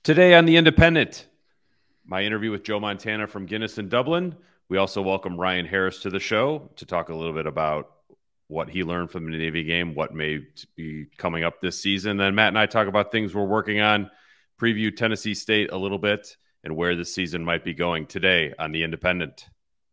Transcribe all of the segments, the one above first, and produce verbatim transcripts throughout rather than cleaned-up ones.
Today on The Independent, my interview with Joe Montana from Guinness in Dublin. We also welcome Ryan Harris to the show to talk a little bit about what he learned from the Navy game, what may be coming up this season. Then Matt and I talk about things we're working on, preview Tennessee State a little bit, and where the season might be going today on The Independent.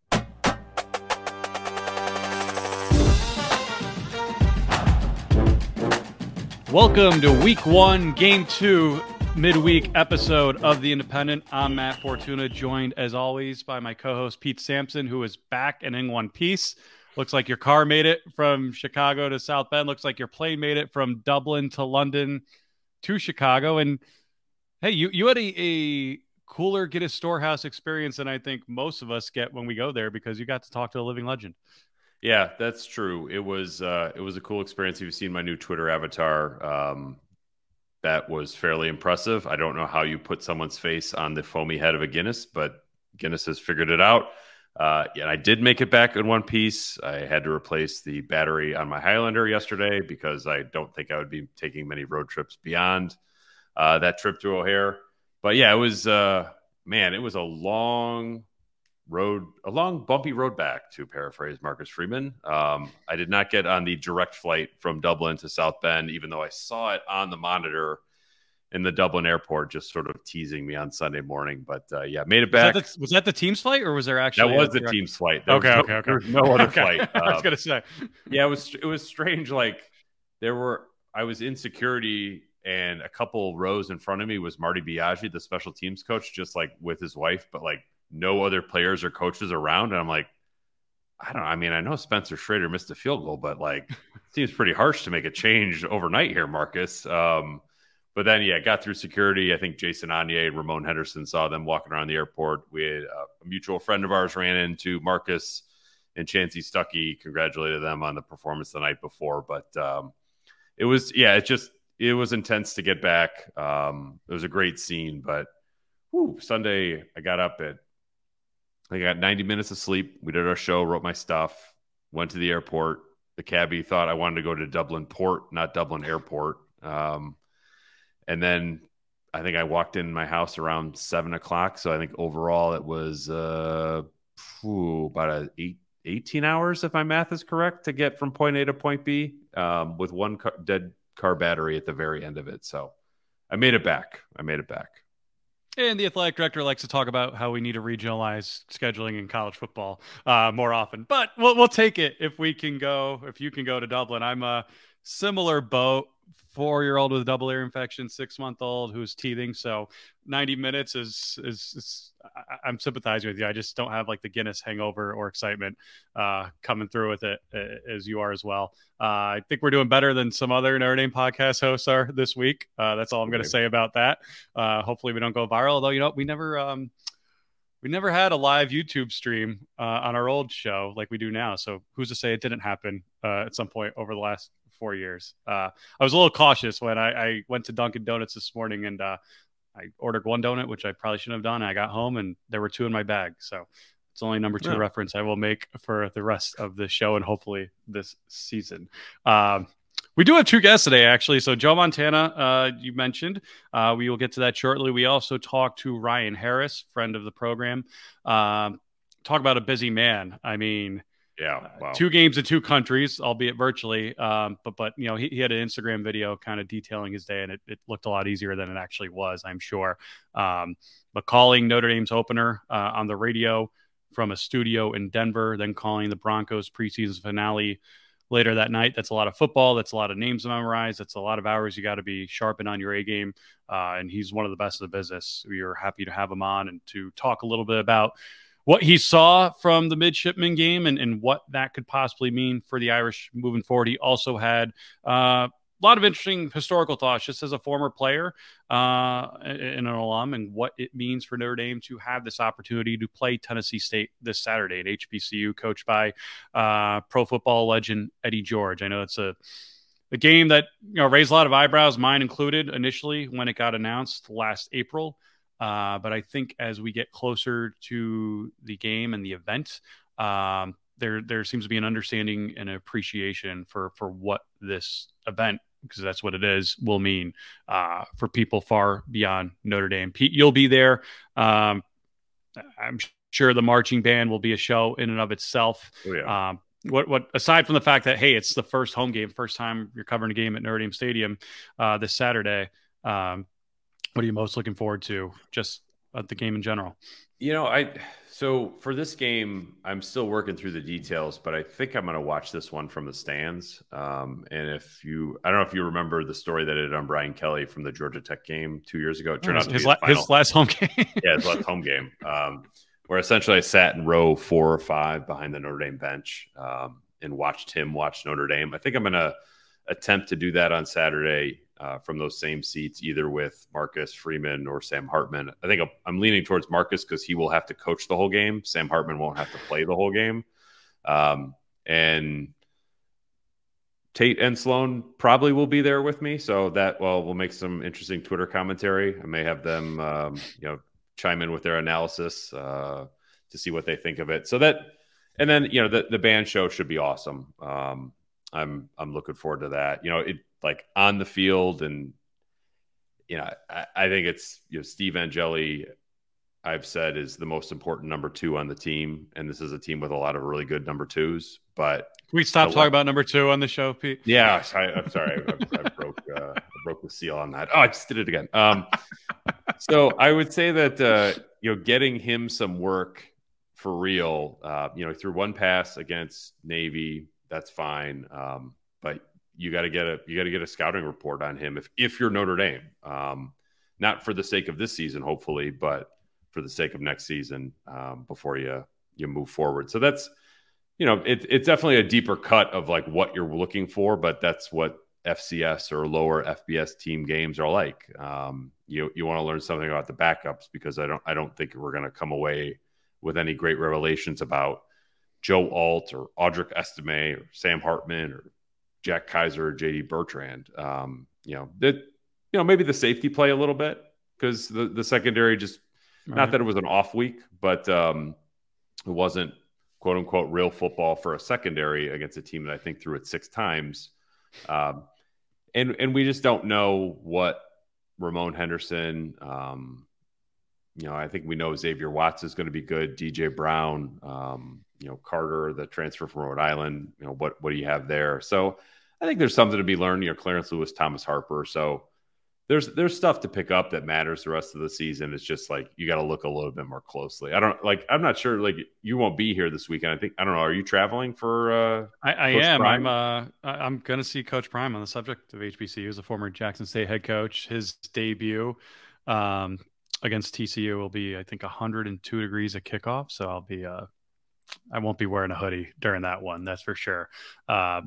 Welcome to week one, game two, midweek episode of The Independent. I'm Matt Fortuna, joined as always by my co-host Pete Sampson, who is back and in one piece. Looks like your car made it from Chicago to South Bend. Looks like your plane made it from Dublin to London to Chicago. And hey, you, you had a, a cooler Guinness Storehouse experience than I think most of us get when we go there, because you got to talk to a living legend. Yeah, that's true. It was uh, it was a cool experience. You've seen my new Twitter avatar. Um, that was fairly impressive. I don't know how you put someone's face on the foamy head of a Guinness, but Guinness has figured it out. Uh, and I did make it back in one piece. I had to replace the battery on my Highlander yesterday because I don't think I would be taking many road trips beyond uh, that trip to O'Hare. But yeah, it was, uh, man, it was a long road, a long bumpy road back, to paraphrase Marcus Freeman. Um, I did not get on the direct flight from Dublin to South Bend, even though I saw it on the monitor in the Dublin airport, just sort of teasing me on Sunday morning. But uh, yeah, made it back. Was that, the, was that the team's flight, or was there actually? That was the direct... team's flight. There okay, was no, okay, okay. There was no other okay. flight. Um, I was gonna say, yeah, it was it was strange. Like there were, I was in security, and a couple rows in front of me was Marty Biaggi, the special teams coach, just like with his wife, but like no other players or coaches around. And I'm like, I don't know. I mean, I know Spencer Schrader missed a field goal, but like, it seems pretty harsh to make a change overnight here, Marcus. Um, but then, yeah, got through security. I think Jason Anier and Ramon Henderson saw them walking around the airport. We had uh, a mutual friend of ours ran into Marcus and Chancey Stuckey, congratulated them on the performance the night before. But um, it was, yeah, it just, it was intense to get back. Um, it was a great scene, but whew, Sunday I got up at, I got ninety minutes of sleep. We did our show, wrote my stuff, went to the airport. The cabbie thought I wanted to go to Dublin Port, not Dublin Airport. Um, and then I think I walked in my house around seven o'clock. So I think overall it was uh, whew, about a eight, eighteen hours, if my math is correct, to get from point A to point B um, with one car, dead car battery at the very end of it. So I made it back. I made it back. And the athletic director likes to talk about how we need to regionalize scheduling in college football uh, more often. But we'll, we'll take it if we can go, if you can go to Dublin. I'm a similar boat, four-year-old with a double ear infection, six-month-old who's teething. So ninety minutes is, is, is I, I'm sympathizing with you. I just don't have like the Guinness hangover or excitement uh, coming through with it uh, as you are as well. Uh, I think we're doing better than some other Notre Dame podcast hosts are this week. Uh, that's all I'm going to say about that. Uh, hopefully we don't go viral, although, you know, we never, um, we never had a live YouTube stream uh, on our old show like we do now. So who's to say it didn't happen uh, at some point over the last four years. Uh, I was a little cautious when I, I went to Dunkin' Donuts this morning and uh, I ordered one donut, which I probably shouldn't have done. I got home and there were two in my bag. So it's only number two yeah. reference I will make for the rest of the show and hopefully this season. Um, we do have two guests today, actually. So Joe Montana, uh, you mentioned. Uh, we will get to that shortly. We also talked to Ryan Harris, friend of the program. Um, talk about a busy man. I mean, Yeah, wow. uh, two games in two countries, albeit virtually. Um, but, but you know, he, he had an Instagram video kind of detailing his day, and it, it looked a lot easier than it actually was, I'm sure. Um, but calling Notre Dame's opener uh, on the radio from a studio in Denver, then calling the Broncos preseason finale later that night. That's a lot of football. That's a lot of names to memorize. That's a lot of hours you got to be sharpened on your A game. Uh, and he's one of the best in the business. We are happy to have him on and to talk a little bit about what he saw from the midshipman game and, and what that could possibly mean for the Irish moving forward. He also had uh, a lot of interesting historical thoughts just as a former player uh, and an alum, and what it means for Notre Dame to have this opportunity to play Tennessee State this Saturday at H B C U, coached by uh, pro football legend Eddie George. I know it's a, a game that, you know, raised a lot of eyebrows, mine included, initially when it got announced last April. Uh, but I think as we get closer to the game and the event, um, there there seems to be an understanding and appreciation for for what this event because that's what it is, will mean uh, for people far beyond Notre Dame. Pete, you'll be there. Um, I'm sure the marching band will be a show in and of itself. Oh, yeah. Um, what, what, aside from the fact that, hey, it's the first home game, first time you're covering a game at Notre Dame Stadium uh, this Saturday. Um, what are you most looking forward to just at the game in general? You know, I, so for this game, I'm still working through the details, but I think I'm going to watch this one from the stands. Um, and if you, I don't know if you remember the story that I did on Brian Kelly from the Georgia Tech game two years ago. It turned oh, out to his, be la- his, his last home game. Yeah, his last home game. Um, where essentially I sat in row four or five behind the Notre Dame bench um, and watched him watch Notre Dame. I think I'm going to attempt to do that on Saturday uh, from those same seats, either with Marcus Freeman or Sam Hartman. I think I'm leaning towards Marcus because he will have to coach the whole game. Sam Hartman won't have to play the whole game. Um, and Tate and Sloan probably will be there with me. So that, well, we'll make some interesting Twitter commentary. I may have them, um, you know, chime in with their analysis uh, to see what they think of it. So that, and then, you know, the, the band show should be awesome. Um, I'm, I'm looking forward to that. You know, it like on the field and, you know, I, I think it's, you know, Steve Angeli, I've said is the most important number two on the team. And this is a team with a lot of really good number twos, but Can we stop talking about number two on the show, Pete? Yeah. I, I'm sorry. I, I broke, uh, I broke the seal on that. Oh, I just did it again. Um, So I would say that, uh, you know, getting him some work for real, uh, you know, through one pass against Navy, that's fine. Um, but you got to get a, you got to get a scouting report on him if, if you're Notre Dame, um, not for the sake of this season, hopefully, but for the sake of next season, um, before you, you move forward. So that's, you know, it, it's definitely a deeper cut of like what you're looking for, but that's what F C S or lower F B S team games are like. Um, you you want to learn something about the backups because I don't I don't think we're going to come away with any great revelations about Joe Alt or Audric Estime or Sam Hartman or Jack Kaiser or J D Bertrand. Um, you know that you know maybe the safety play a little bit because the the secondary just right. Not that it was an off week, but um, it wasn't quote unquote real football for a secondary against a team that I think threw it six times. Um, and and we just don't know what Ramon Henderson, um, you know, I think we know Xavier Watts is going to be good. D J Brown, um, you know, Carter, the transfer from Rhode Island, you know, what what do you have there? So I think there's something to be learned. You know, Clarence Lewis, Thomas Harper. So there's there's stuff to pick up that matters the rest of the season. It's just like you got to look a little bit more closely. I don't like. I'm not sure. Like you won't be here this weekend. I think I don't know. Are you traveling for? Uh, I, I am. Prime? I'm. Uh, I'm going to see Coach Prime on the subject of H B C U. He's a former Jackson State head coach. His debut um, against T C U will be, I think, one hundred two degrees at kickoff. So I'll be. Uh, I won't be wearing a hoodie during that one. That's for sure. Uh,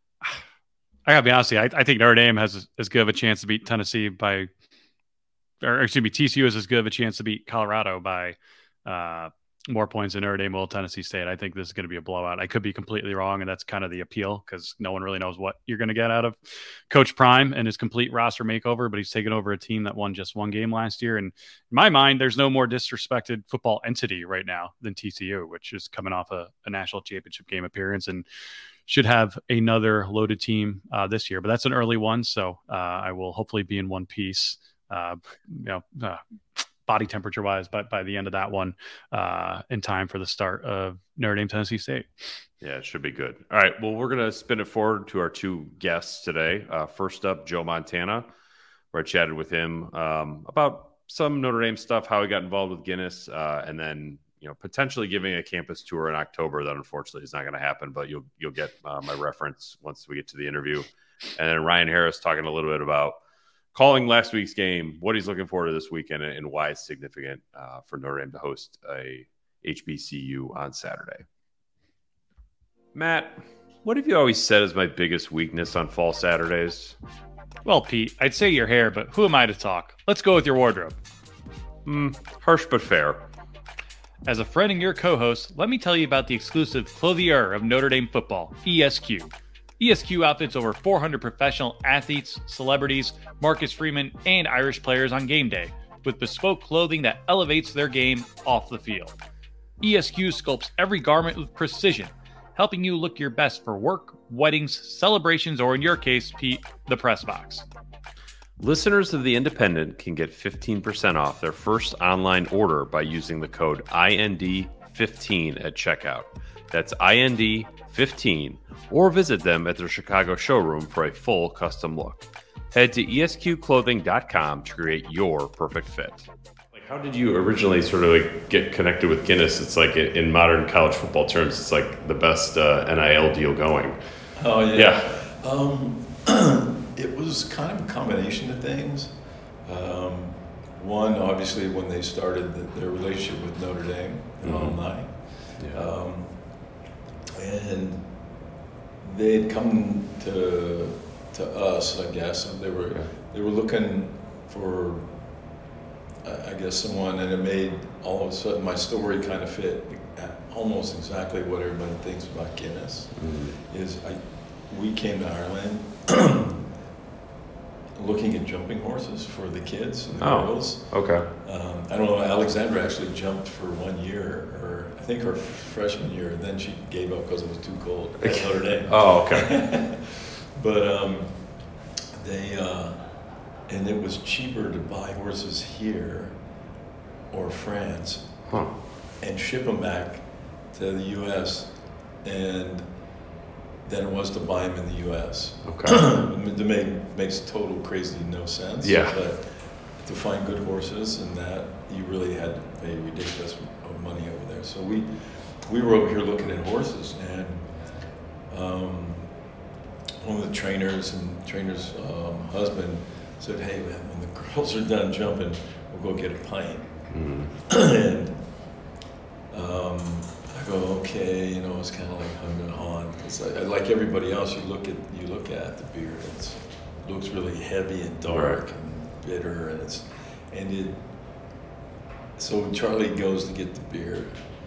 I gotta be honest with you, I, I think Notre Dame has as good of a chance to beat Tennessee by, or excuse me, T C U has as good of a chance to beat Colorado by uh, more points than Notre Dame will Tennessee State. I think this is going to be a blowout. I could be completely wrong, and that's kind of the appeal because no one really knows what you're going to get out of Coach Prime and his complete roster makeover, but he's taken over a team that won just one game last year. And in my mind, there's no more disrespected football entity right now than T C U, which is coming off a, a national championship game appearance and should have another loaded team uh, this year, but that's an early one. So uh, I will hopefully be in one piece, uh, you know, uh, body temperature wise, but by the end of that one uh, in time for the start of Notre Dame, Tennessee State. Yeah, it should be good. All right. Well, we're going to spin it forward to our two guests today. Uh, first up, Joe Montana, where I chatted with him um, about some Notre Dame stuff, how he got involved with Guinness, uh, and then you know, potentially giving a campus tour in October. That unfortunately is not going to happen, but you'll you'll get uh, my reference once we get to the interview. And then Ryan Harris talking a little bit about calling last week's game, what he's looking forward to this weekend, and why it's significant uh, for Notre Dame to host a H B C U on Saturday. Matt, what have you always said is my biggest weakness on fall Saturdays? Well, Pete, I'd say your hair, but who am I to talk? Let's go with your wardrobe. Mm, harsh but fair. As a friend and your co-host, let me tell you about the exclusive clothier of Notre Dame football, E S Q. E S Q outfits over four hundred professional athletes, celebrities, Marcus Freeman, and Irish players on game day, with bespoke clothing that elevates their game off the field. E S Q sculpts every garment with precision, helping you look your best for work, weddings, celebrations, or in your case, Pete, the press box. Listeners of The Independent can get fifteen percent off their first online order by using the code I N D fifteen at checkout. That's I N D fifteen, or visit them at their Chicago showroom for a full custom look. Head to E S Q clothing dot com to create your perfect fit. Like, how did you originally sort of like get connected with Guinness? It's like in modern college football terms, it's like the best uh, N I L deal going. Oh yeah. Yeah. Um, it was kind of a combination of things. Um, one, obviously, when they started the, their relationship with Notre Dame, the Mhm. alumni, Yeah. um, and they had come to to us, I guess, and they were Okay. they were looking for, I I guess, someone, and it made all of a sudden my story kind of fit almost exactly what everybody thinks about Guinness. Mhm. Is I we came to Ireland looking at jumping horses for the kids and the Oh. girls. Okay. Um, I don't know, Alexandra actually jumped for one year, or I think her freshman year, and then she gave up because it was too cold at Notre Dame. Oh, okay. But um, they, uh, and it was cheaper to buy horses here or France Huh. and ship them back to the U S and than it was to buy them in the U S Okay. It make, makes total crazy no sense. Yeah. But to find good horses and that, you really had to pay ridiculous of money over there. So we we were over here looking at horses, and um, one of the trainers and trainer's um, husband said, "Hey man, when the girls are done jumping, we'll go get a pint." Mhm. And um, I go, okay, you know, it's kind of like hum and hawn. It's like, like everybody else, you look at you look at the beer. It's, it looks really heavy and dark Right. and bitter, and it's and it. So Charlie goes to get the beer,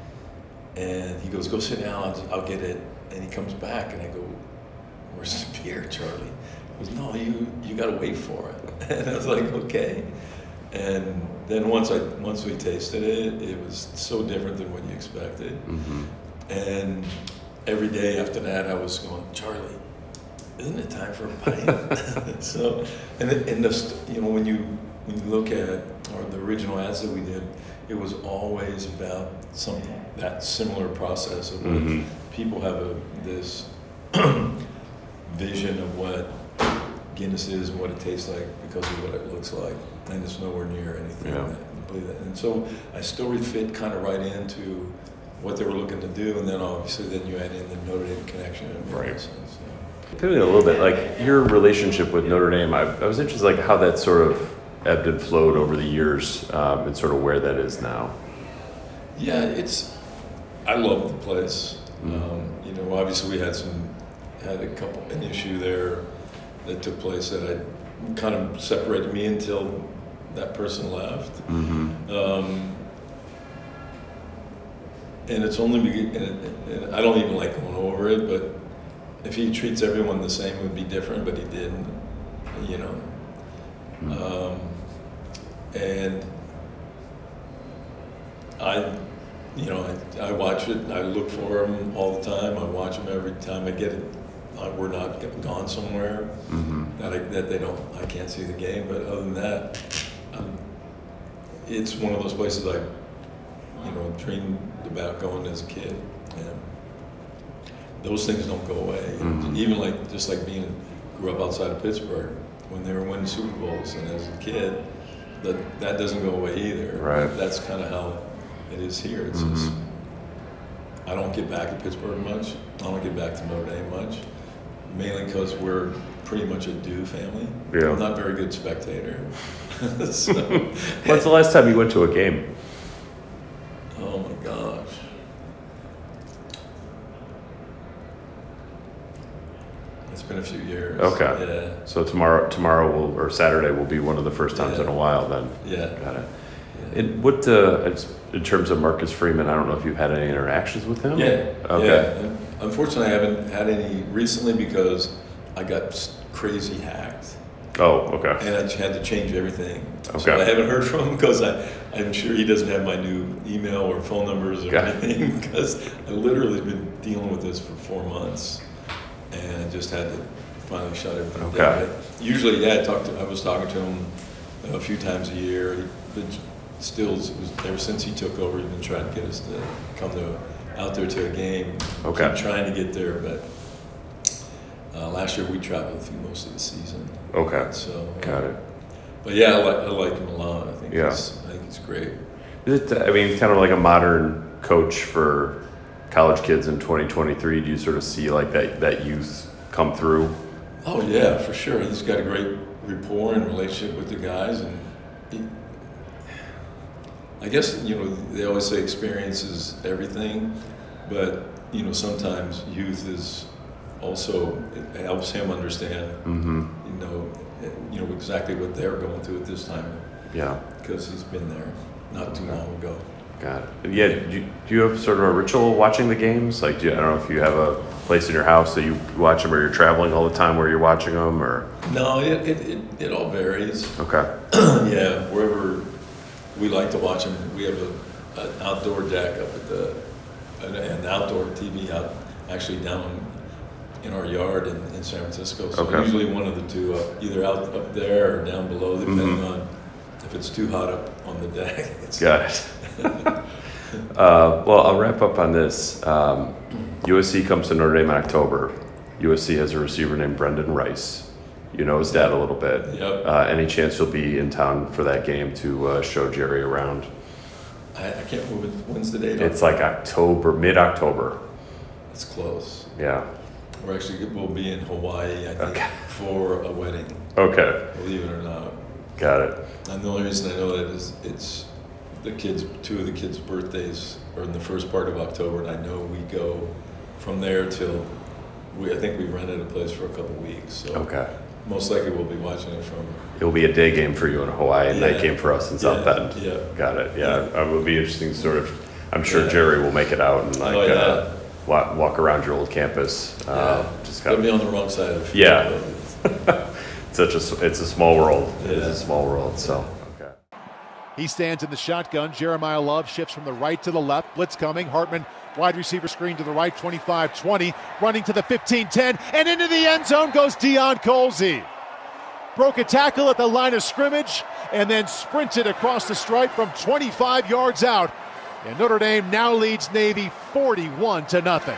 and he goes, "Go sit down. I'll, I'll get it." And he comes back, and I go, "Where's the beer, Charlie?" He goes, "No, you you got to wait for it." And I was like, "Okay." And then once I once we tasted it, it was so different than what you expected. Mhm. And every day after that, I was going, "Charlie, isn't it time for a pint?" So, and it, and the, you know, when you when you look at or the original ads that we did, it was always about some that similar process of what Mhm. people have a this vision of what Guinness is and what it tastes like because of what it looks like, and it's nowhere near anything Yeah. that you believe that. And so I story fit kind of right into what they were looking to do, and then obviously then you add in the Notre Dame connection. And it made Right. sense, yeah. Tell me a little bit, like your relationship with Notre Dame. I, I was interested, like how that sort of ebbed and flowed over the years, um, and sort of where that is now. Yeah, it's. I love the place. Mhm. Um, you know, obviously we had some had a couple an issue there that took place that I kind of separated me until that person left. Mm-hmm. Um, and it's only be, and, it, and I don't even like going over it, but if he treats everyone the same, it would be different. But he didn't, you know. Mm-hmm. Um, and I, you know, I, I watch it. I look for him all the time. I watch him every time I get it. I, we're not gone somewhere Mm-hmm. that I, that they don't. I can't see the game. But other than that, um, it's one of those places I, you know, dreamed about going as a kid. And those things don't go away. Mhm. Even like just like being grew up outside of Pittsburgh when they were winning Super Bowls, and as a kid, that that doesn't go away either. Right. That's kind of how it is here. It's Mhm. just I don't get back to Pittsburgh much. I don't get back to Notre Dame much, mainly because we're pretty much a Dew family. Yeah. I'm not a very good spectator. So, When's the last time you went to a game? oh my gosh. It's been a few years. Okay. Yeah. So tomorrow, tomorrow will or Saturday will be one of the first times Yeah. in a while. Then. Yeah. Got it. Yeah. And what, uh, in terms of Marcus Freeman, I don't know if you've had any interactions with him. Yeah. Okay. Yeah. And unfortunately, I haven't had any recently because I got s- crazy hacked. Oh, okay. And I had to change everything. Okay. So I haven't heard from him because I, I'm sure he doesn't have my new email or phone numbers or Got anything because I literally been dealing with this for four months and I just had to finally shut everything Okay. down. But usually, yeah, I talked to, I was talking to him a few times a year. He, still, ever since he took over, he's been trying to get us to come to out there to a game. Okay. Keep trying to get there, but uh, last year we traveled through most of the season. Okay. So uh, Got it. But yeah, I like, I like him a lot. I think Yeah. he's, I think he's great. Is it, I mean, kind of like a modern coach for college kids in twenty twenty-three. Do you sort of see like that, that youth come through? Oh yeah, for sure. He's got a great rapport and relationship with the guys, and he, I guess, you know, they always say experience is everything, but you know, sometimes youth is also, it helps him understand, Mm-hmm. you know, you know exactly what they're going through at this time. Yeah. Because he's been there not too long ago. Got it. Yeah. Do you, do you have sort of a ritual watching the games? Like, do you, I don't know if you have a place in your house that you watch them, or you're traveling all the time where you're watching them, or? No, it it, it, it all varies. Okay. Yeah, wherever we like to watch them, we have a, an outdoor deck up at the, an, an outdoor T V out, actually down in our yard in, in San Francisco. So Okay. usually one of the two, up, either out up there or down below, depending Mhm. on if it's too hot up on the deck. It's, Got it. uh, well, I'll wrap up on this. Um, U S C comes to Notre Dame in October. U S C has a receiver named Brendan Rice. You know his dad a little bit. Yep. Uh, any chance you'll be in town for that game to uh, show Jerry around? I, I can't remember when's the date. It's like October, mid-October. It's close. Yeah. We're actually we'll be in Hawaii, I think, Okay. for a wedding. Okay. Believe it or not. Got it. And the only reason I know that is it's the kids, two of the kids' birthdays are in the first part of October, and I know we go from there till we. I think we rented a place for a couple weeks. So Okay. most likely we'll be watching it from. It'll be a day game for you in Hawaii, and Yeah. night game for us in South Yeah, Bend. yeah. Got it. Yeah. It would be interesting. Sort of. I'm sure Yeah. Jerry will make it out and like Oh, yeah. uh, walk, walk around your old campus. Uh, Yeah. just Gotta kind be of. on the wrong side of the field. Yeah. though. Such a. It's a small world. It is Yeah. a small world. So. Okay. He stands in the shotgun. Jeremiah Love shifts from the right to the left. Blitz coming. Hartman, wide receiver screen to the right, twenty-five twenty. Running to the fifteen ten. And into the end zone goes Deion Colsey. Broke a tackle at the line of scrimmage and then sprinted across the stripe from twenty-five yards out. And Notre Dame now leads Navy forty-one to nothing.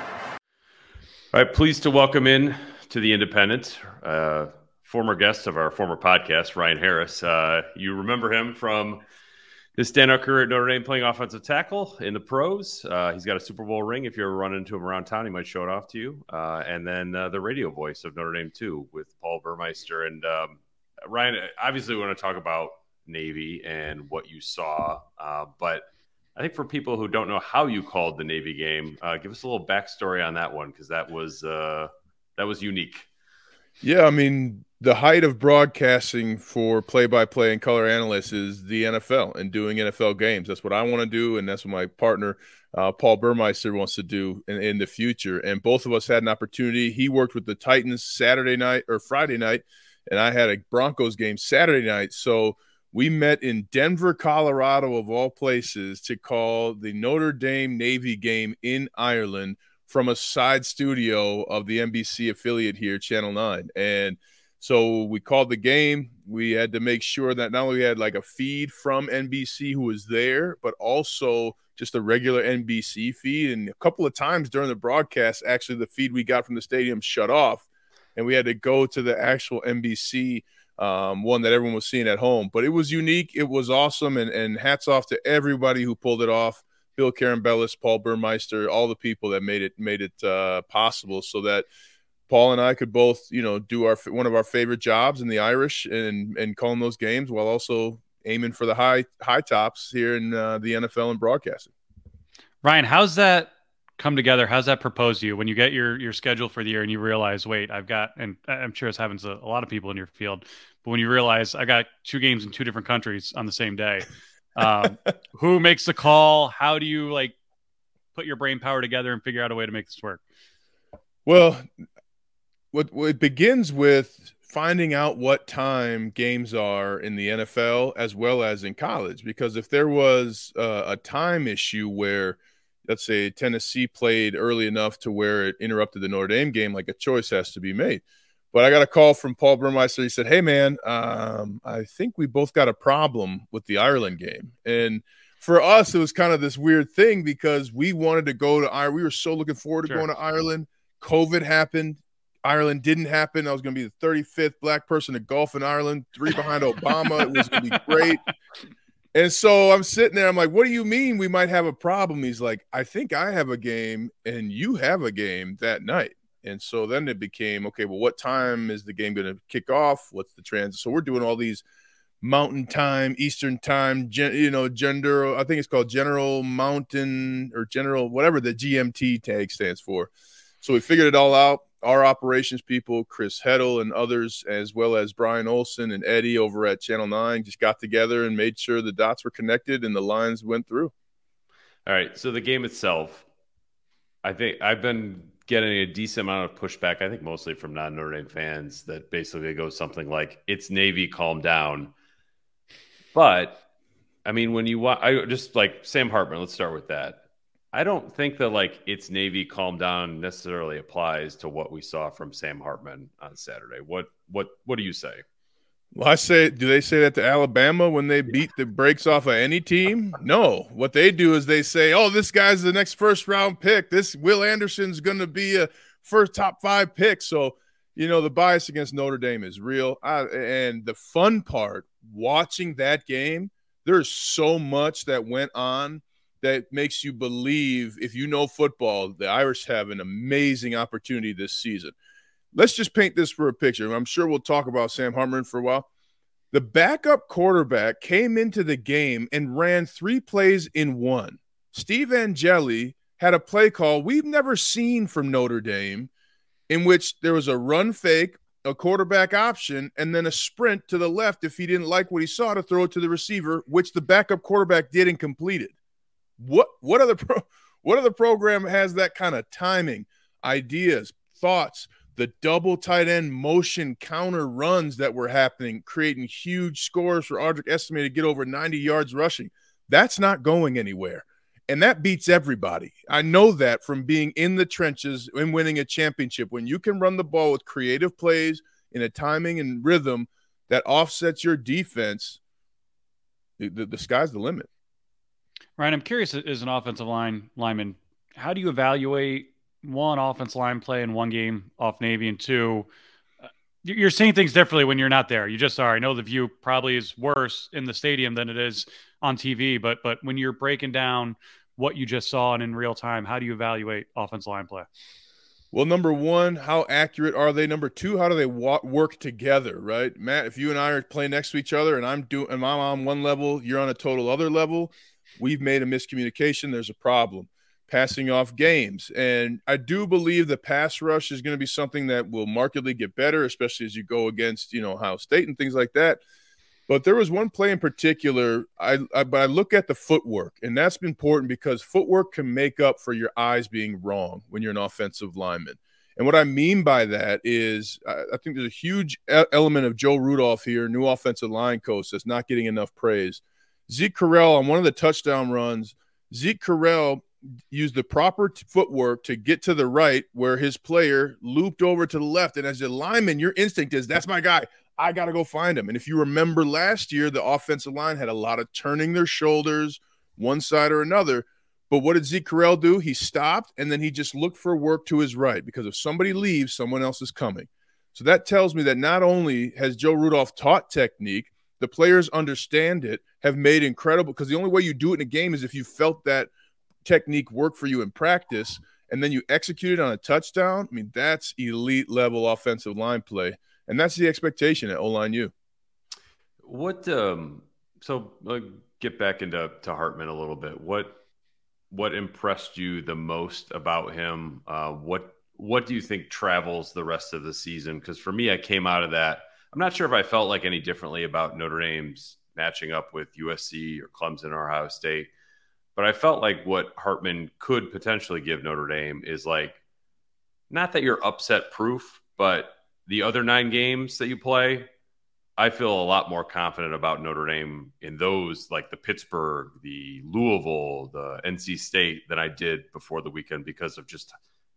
All right, pleased to welcome in to the Independent, uh, former guest of our former podcast, Ryan Harris. Uh, you remember him from his standout career at Notre Dame playing offensive tackle in the pros. Uh, he's got a Super Bowl ring. If you ever run into him around town, he might show it off to you. Uh, and then uh, the radio voice of Notre Dame, too, with Paul Burmeister. And um, Ryan, obviously we want to talk about Navy and what you saw, uh, but I think for people who don't know how you called the Navy game, uh, give us a little backstory on that one, because that was uh, that was unique. Yeah, I mean, the height of broadcasting for play-by-play and color analysts is the N F L and doing N F L games. That's what I want to do, and that's what my partner, uh, Paul Burmeister, wants to do in, in the future. And both of us had an opportunity. He worked with the Titans Saturday night or Friday night, and I had a Broncos game Saturday night. So we met in Denver, Colorado, of all places, to call the Notre Dame Navy game in Ireland from a side studio of the N B C affiliate here, Channel nine. And so we called the game. We had to make sure that not only we had like a feed from N B C who was there, but also just a regular N B C feed. And a couple of times during the broadcast, actually the feed we got from the stadium shut off, and we had to go to the actual N B C um, one that everyone was seeing at home. But it was unique. It was awesome. And, and hats off to everybody who pulled it off. Bill Carambellis, Paul Burmeister, all the people that made it made it uh, possible, so that Paul and I could both, you know, do our one of our favorite jobs in the Irish and and calling those games while also aiming for the high high tops here in uh, the N F L and broadcasting. Ryan, how's that come together? How's that proposed to you when you get your your schedule for the year and you realize, wait, I've got, and I'm sure this happens to a lot of people in your field, but when you realize I got two games in two different countries on the same day, um, who makes the call? How do you like put your brain power together and figure out a way to make this work? Well, what, what it begins with finding out what time games are in the N F L as well as in college. Because if there was uh, a time issue where, let's say, Tennessee played early enough to where it interrupted the Notre Dame game, like a choice has to be made. But I got a call from Paul Burmeister. He said, hey, man, um, I think we both got a problem with the Ireland game. And for us, it was kind of this weird thing because we wanted to go to Ireland. We were so looking forward to sure. going to Ireland. COVID happened. Ireland didn't happen. I was going to be the thirty-fifth black person to golf in Ireland, three behind Obama. It was going to be great. And so I'm sitting there. I'm like, what do you mean we might have a problem? He's like, I think I have a game and you have a game that night. And so then it became, okay, well, what time is the game going to kick off? What's the transit? So we're doing all these mountain time, Eastern time, gen, you know, gender, I think it's called General Mountain or General, whatever the G M T tag stands for. So we figured it all out. Our operations people, Chris Heddle and others, as well as Brian Olson and Eddie over at Channel nine, just got together and made sure the dots were connected and the lines went through. All right. So the game itself, I think I've been getting a decent amount of pushback, I think mostly from non-Notre Dame fans, that basically goes something like, it's Navy, calm down. But, I mean, when you want, I just like Sam Hartman, let's start with that. I don't think that like it's Navy calm down necessarily applies to what we saw from Sam Hartman on Saturday. What what what do you say? Well, I say, do they say that to Alabama when they beat the brakes off of any team? No. What they do is they say, oh, this guy's the next first round pick. This Will Anderson's going to be a first top five pick. So, you know, the bias against Notre Dame is real. I, and the fun part, watching that game, there's so much that went on that makes you believe, if you know football, the Irish have an amazing opportunity this season. Let's just paint this for a picture. I'm sure we'll talk about Sam Hartman for a while. The backup quarterback came into the game and ran three plays in one. Steve Angeli had a play call we've never seen from Notre Dame, in which there was a run fake, a quarterback option, and then a sprint to the left if he didn't like what he saw to throw it to the receiver, which the backup quarterback did and completed. What what other pro, what other program has that kind of timing, ideas, thoughts, the double tight end motion counter runs that were happening, creating huge scores for Audric Estime to get over ninety yards rushing? That's not going anywhere. And that beats everybody. I know that from being in the trenches and winning a championship. When you can run the ball with creative plays in a timing and rhythm that offsets your defense, the, the, the sky's the limit. Ryan, I'm curious, as an offensive line lineman, how do you evaluate one offensive line play in one game off Navy, and two, uh, you're seeing things differently when you're not there. You just are. I know the view probably is worse in the stadium than it is on T V, but but when you're breaking down what you just saw and in real time, how do you evaluate offensive line play? Well, number one, how accurate are they? Number two, how do they wa- work together, right? Matt, if you and I are playing next to each other and I'm doing, and I'm on one level, you're on a total other level, we've made a miscommunication. There's a problem. Passing off games. And I do believe the pass rush is going to be something that will markedly get better, especially as you go against, you know, Ohio State and things like that. But there was one play in particular, I, I but I look at the footwork, and that's important because footwork can make up for your eyes being wrong when you're an offensive lineman. And what I mean by that is I, I think there's a huge element of Joe Rudolph here, new offensive line coach, that's not getting enough praise. Zeke Correll, on one of the touchdown runs, Zeke Correll used the proper t- footwork to get to the right where his player looped over to the left. And as a lineman, your instinct is, that's my guy. I got to go find him. And if you remember last year, the offensive line had a lot of turning their shoulders one side or another. But what did Zeke Correll do? He stopped, and then he just looked for work to his right, because if somebody leaves, someone else is coming. So that tells me that not only has Joe Rudolph taught technique, the players understand it, have made incredible, because the only way you do it in a game is if you felt that technique work for you in practice, and then you execute it on a touchdown. I mean, that's elite level offensive line play. And that's the expectation at O-Line U. What, um, so uh, get back into to Hartman a little bit. What, what impressed you the most about him? Uh, what, what do you think travels the rest of the season? Because for me, I came out of that. I'm not sure if I felt like any differently about Notre Dame's matching up with U S C or Clemson or Ohio State. But I felt like what Hartman could potentially give Notre Dame is like, not that you're upset proof, but the other nine games that you play, I feel a lot more confident about Notre Dame in those, like the Pittsburgh, the Louisville, the N C State, than I did before the weekend because of just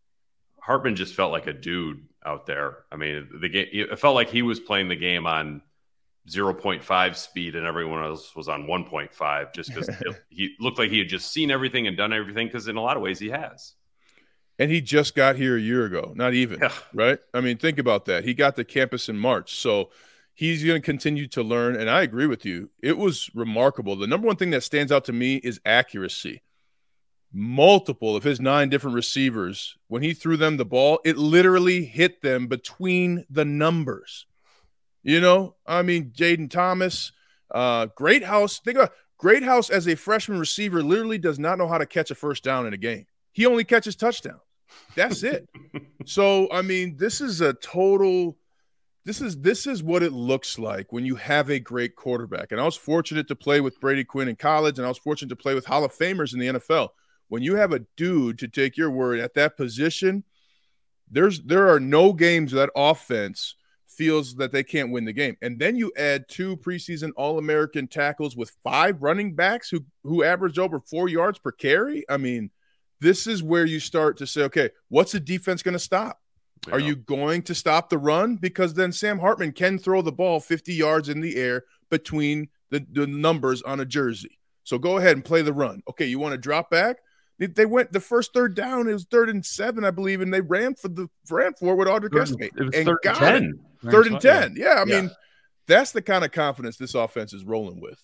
Hartman just felt like a dude out there. I mean, the game, it felt like he was playing the game on zero point five speed and everyone else was on one point five just because he looked like he had just seen everything and done everything, because in a lot of ways he has. And he just got here a year ago, not even, yeah. right? I mean, think about that. He got to campus in March, so he's going to continue to learn, and I agree with you. It was remarkable. The number one thing that stands out to me is accuracy. Multiple of his nine different receivers, when he threw them the ball, it literally hit them between the numbers. You know, I mean, Jaden Thomas, uh, Greathouse. Think about Greathouse as a freshman receiver literally does not know how to catch a first down in a game. He only catches touchdowns. That's it. So, I mean, this is a total this is this is what it looks like when you have a great quarterback. And I was fortunate to play with Brady Quinn in college, and I was fortunate to play with Hall of Famers in the N F L. When you have a dude, to take your word, at that position, there's there are no games that offense feels that they can't win the game. And then you add two preseason All-American tackles with five running backs who who averaged over four yards per carry. I mean, this is where you start to say, okay, what's the defense going to stop? Yeah. Are you going to stop the run? Because then Sam Hartman can throw the ball fifty yards in the air between the, the numbers on a jersey. So go ahead and play the run. Okay, you want to drop back? They went the first third down. It was third and seven, I believe, and they ran for the ran for it with Audric Estime. It was and third and ten. It. Third and ten. Yeah, I yeah. mean, that's the kind of confidence this offense is rolling with.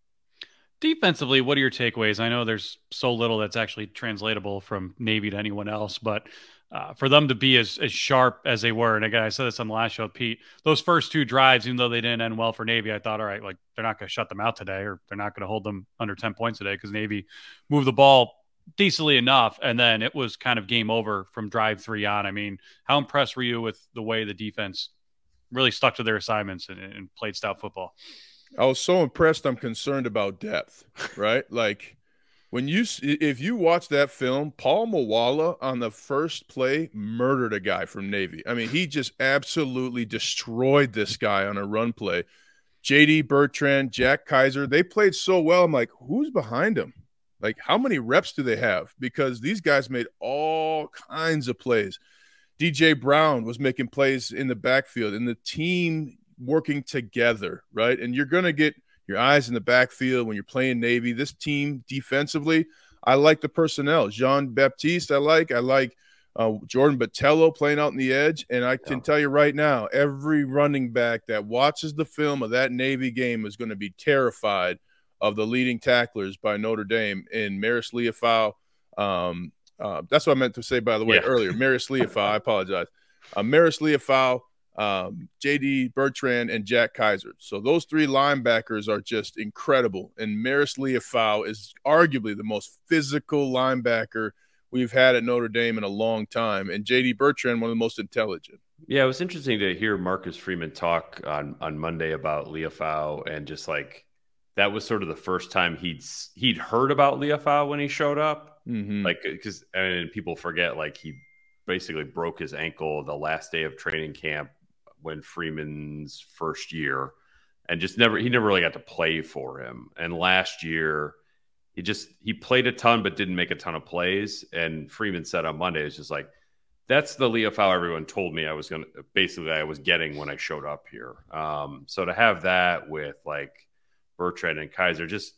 Defensively, what are your takeaways? I know there's so little that's actually translatable from Navy to anyone else, but uh, for them to be as, as sharp as they were, and again, I said this on the last show, Pete, those first two drives, even though they didn't end well for Navy, I thought, all right, like they're not going to shut them out today, or they're not going to hold them under ten points today, because Navy moved the ball decently enough, and then it was kind of game over from drive three on. I mean, how impressed were you with the way the defense really stuck to their assignments and, and played stout football? I was so impressed. I'm concerned about depth, right? Like when you, if you watch that film, Paul Mawala on the first play murdered a guy from Navy. I mean, he just absolutely destroyed this guy on a run play. J D Bertrand, Jack Kaiser, they played so well. I'm like, who's behind him? Like, how many reps do they have? Because these guys made all kinds of plays. D J Brown was making plays in the backfield, and the team working together, right? And you're going to get your eyes in the backfield when you're playing Navy. This team defensively, I like the personnel. Jean-Baptiste, I like. I like uh, Jordan Botelho playing out in the edge. And I can yeah. tell you right now, every running back that watches the film of that Navy game is going to be terrified of the leading tacklers by Notre Dame in Maris Liufau. Um, uh, that's what I meant to say, by the way, yeah. earlier. Maris Liufau, I apologize. Uh, Maris Liufau, um, J D Bertrand, and Jack Kaiser. So those three linebackers are just incredible. And Maris Liufau is arguably the most physical linebacker we've had at Notre Dame in a long time. And J D Bertrand, one of the most intelligent. Yeah, it was interesting to hear Marcus Freeman talk on, on Monday about Liufau, and just like that was sort of the first time he'd he'd heard about Liufau when he showed up. Mm-hmm. Like, because I mean, people forget, like he basically broke his ankle the last day of training camp when Freeman's first year, and just never he never really got to play for him. And last year, he just he played a ton but didn't make a ton of plays. And Freeman said on Monday, it's just like, that's the Liufau everyone told me I was going to basically I was getting when I showed up here. Um, so to have that with like Bertrand and Kaiser, just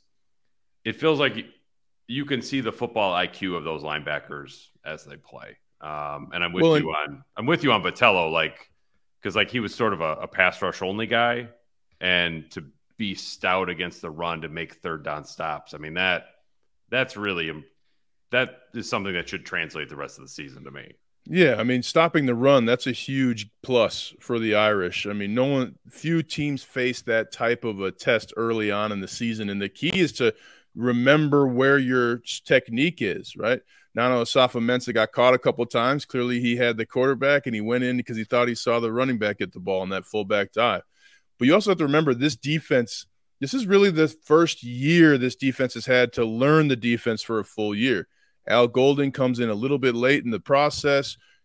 it feels like you can see the football I Q of those linebackers as they play. Um, and I'm with well, you on I'm with you on Botelho, like because like he was sort of a, a pass rush only guy, and to be stout against the run to make third down stops. I mean that that's really that is something that should translate the rest of the season to me. Yeah, I mean, stopping the run, that's a huge plus for the Irish. I mean, no one, few teams face that type of a test early on in the season, and the key is to remember where your technique is, right? Nana Osafo-Mensah got caught a couple of times. Clearly, he had the quarterback, and he went in because he thought he saw the running back get the ball in that fullback dive. But you also have to remember this defense, this is really the first year this defense has had to learn the defense for a full year. Al Golden comes in a little bit late in the process.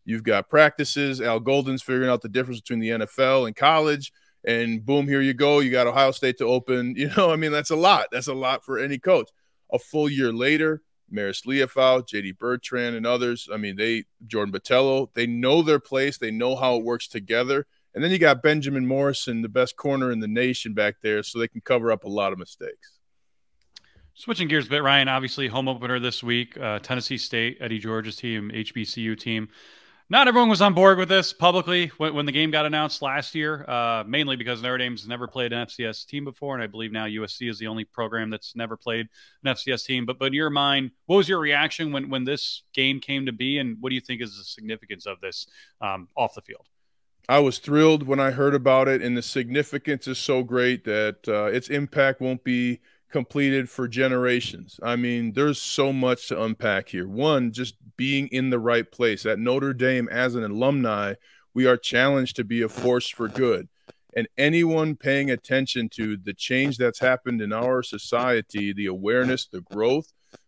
You've got practices. Al Golden's figuring out the difference between the N F L and college. And boom, here you go. You got Ohio State to open. You know, I mean, that's a lot. That's a lot for any coach. A full year later, Maris Leofow, J D Bertrand, and others. I mean, they Jordan Botelho, they know their place. They know how it works together. And then you got Benjamin Morrison, the best corner in the nation back there, so they can cover up a lot of mistakes. Switching gears a bit, Ryan, obviously home opener this week, uh, Tennessee State, Eddie George's team, H B C U team. Not everyone was on board with this publicly when, when the game got announced last year, uh, mainly because Notre Dame's never played an F C S team before, and I believe now U S C is the only program that's never played an F C S team. But, but in your mind, what was your reaction when, when this game came to be, and what do you think is the significance of this um, off the field? I was thrilled when I heard about it, and the significance is so great that uh, its impact won't be completed for generations. I mean, there's so much to unpack here. One, just being in the right place. At Notre Dame, as an alumni, we are challenged to be a force for good. And anyone paying attention to the change that's happened in our society, the awareness, the growth,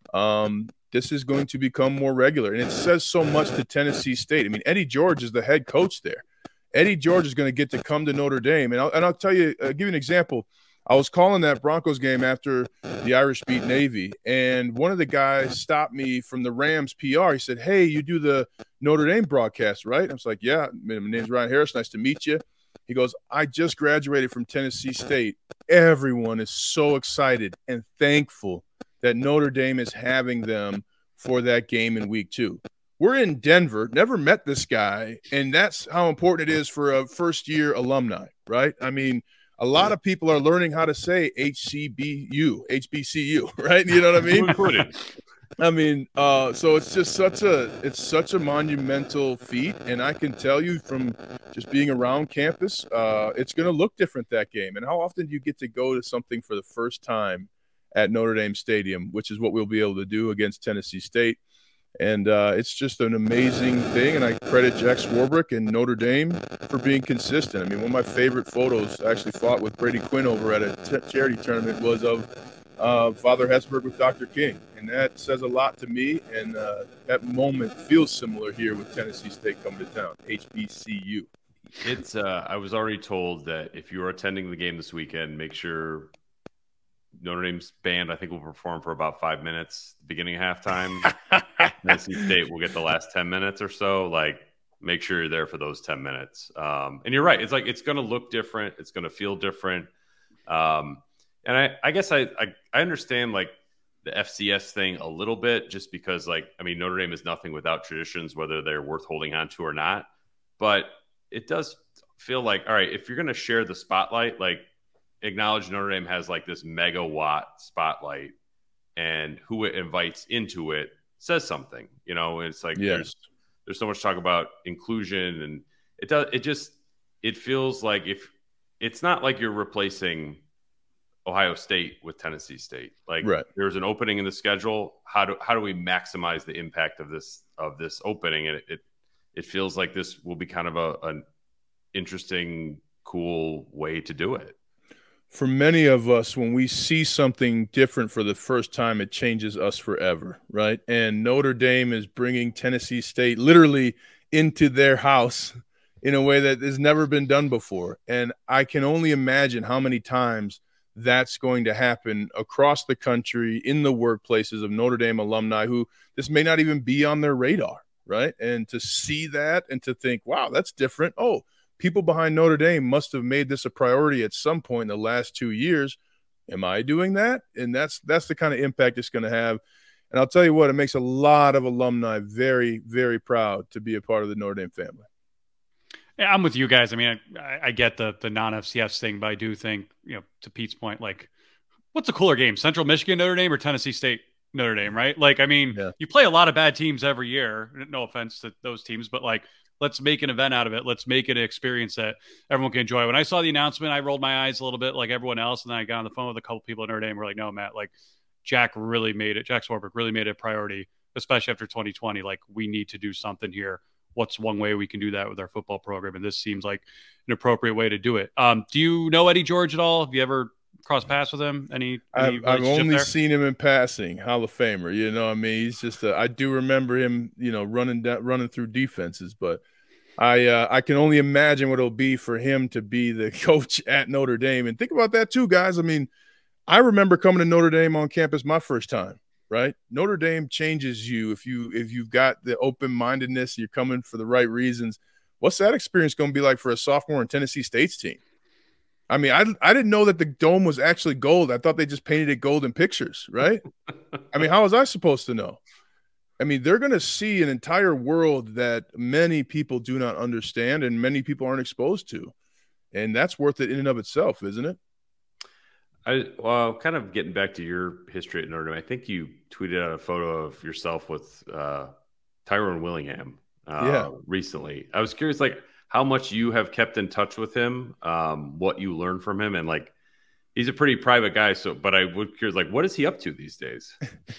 um, this is going to become more regular. And it says so much to Tennessee State. I mean, Eddie George is the head coach there. Eddie George is going to get to come to Notre Dame. And I'll, and I'll tell you, uh, give you an example. I was calling that Broncos game after the Irish beat Navy, and one of the guys stopped me from the Rams P R. He said, "Hey, you do the Notre Dame broadcast, right?" I was like, "Yeah, my name's Ryan Harris. Nice to meet you." He goes, "I just graduated from Tennessee State. Everyone is so excited and thankful that Notre Dame is having them for that game in week two." We're in Denver, never met this guy, and that's how important it is for a first-year alumni, right? I mean, a lot of people are learning how to say H C B U, H B C U, right? You know what I mean? I mean, uh, so it's just such a it's such a monumental feat, and I can tell you from just being around campus, uh, it's going to look different, that game. And how often do you get to go to something for the first time at Notre Dame Stadium, which is what we'll be able to do against Tennessee State. And uh, it's just an amazing thing, and I credit Jack Swarbrick and Notre Dame for being consistent. I mean, one of my favorite photos, I actually fought with Brady Quinn over at a t- charity tournament, was of uh, Father Hesburgh with Doctor King, and that says a lot to me, and uh, that moment feels similar here with Tennessee State coming to town, H B C U. It's. Uh, I was already told that if you are attending the game this weekend, make sure Notre Dame's band, I think, will perform for about five minutes, beginning of halftime. Tennessee State will get the last ten minutes or so. Like, make sure you're there for those ten minutes. Um, and you're right. It's like, it's going to look different. It's going to feel different. Um, and I, I guess I, I, I understand like the F C S thing a little bit, just because, like, I mean, Notre Dame is nothing without traditions, whether they're worth holding on to or not. But it does feel like, all right, if you're going to share the spotlight, like, acknowledge Notre Dame has like this megawatt spotlight, and who it invites into it says something, you know. It's like, yes. there's there's so much talk about inclusion, and it does it just it feels like, if it's not like you're replacing Ohio State with Tennessee State, like, right. There's an opening in the schedule. How do how do we maximize the impact of this of this opening? And it it, it feels like this will be kind of a an interesting, cool way to do it. For many of us, when we see something different for the first time, it changes us forever, right? And Notre Dame is bringing Tennessee State literally into their house in a way that has never been done before. And I can only imagine how many times that's going to happen across the country in the workplaces of Notre Dame alumni who this may not even be on their radar, right? And to see that and to think, wow, that's different. Oh, people behind Notre Dame must have made this a priority at some point in the last two years. Am I doing that? And that's that's the kind of impact it's going to have. And I'll tell you what, it makes a lot of alumni very, very proud to be a part of the Notre Dame family. Yeah, I'm with you guys. I mean, I, I get the the non-F C S thing, but I do think, you know, to Pete's point, like, what's a cooler game, Central Michigan Notre Dame or Tennessee State Notre Dame, right? Like, I mean, yeah. You play a lot of bad teams every year. No offense to those teams, but like, let's make an event out of it. Let's make it an experience that everyone can enjoy. When I saw the announcement, I rolled my eyes a little bit like everyone else, and then I got on the phone with a couple people at Notre Dame. We're like, no, Matt, like, Jack really made it. Jack Swarbrick really made it a priority, especially after twenty twenty. Like, we need to do something here. What's one way we can do that with our football program? And this seems like an appropriate way to do it. Um, do you know Eddie George at all? Have you ever cross paths with him? Any? any I've, I've only there? seen him in passing, Hall of Famer. You know, I mean, he's just. A, I do remember him, you know, running down, running through defenses, but I uh, I can only imagine what it'll be for him to be the coach at Notre Dame. And think about that too, guys. I mean, I remember coming to Notre Dame on campus my first time. Right, Notre Dame changes you if you if you've got the open-mindedness, you're coming for the right reasons. What's that experience going to be like for a sophomore in Tennessee State's team? I mean, I I didn't know that the dome was actually gold. I thought they just painted it gold in pictures, right? I mean, how was I supposed to know? I mean, they're going to see an entire world that many people do not understand and many people aren't exposed to. And that's worth it in and of itself, isn't it? I well, kind of getting back to your history at Notre Dame, I think you tweeted out a photo of yourself with uh, Tyrone Willingham uh, yeah. recently. I was curious, like, how much you have kept in touch with him, um, what you learned from him, and like, he's a pretty private guy. So, but I would curious, like, what is he up to these days?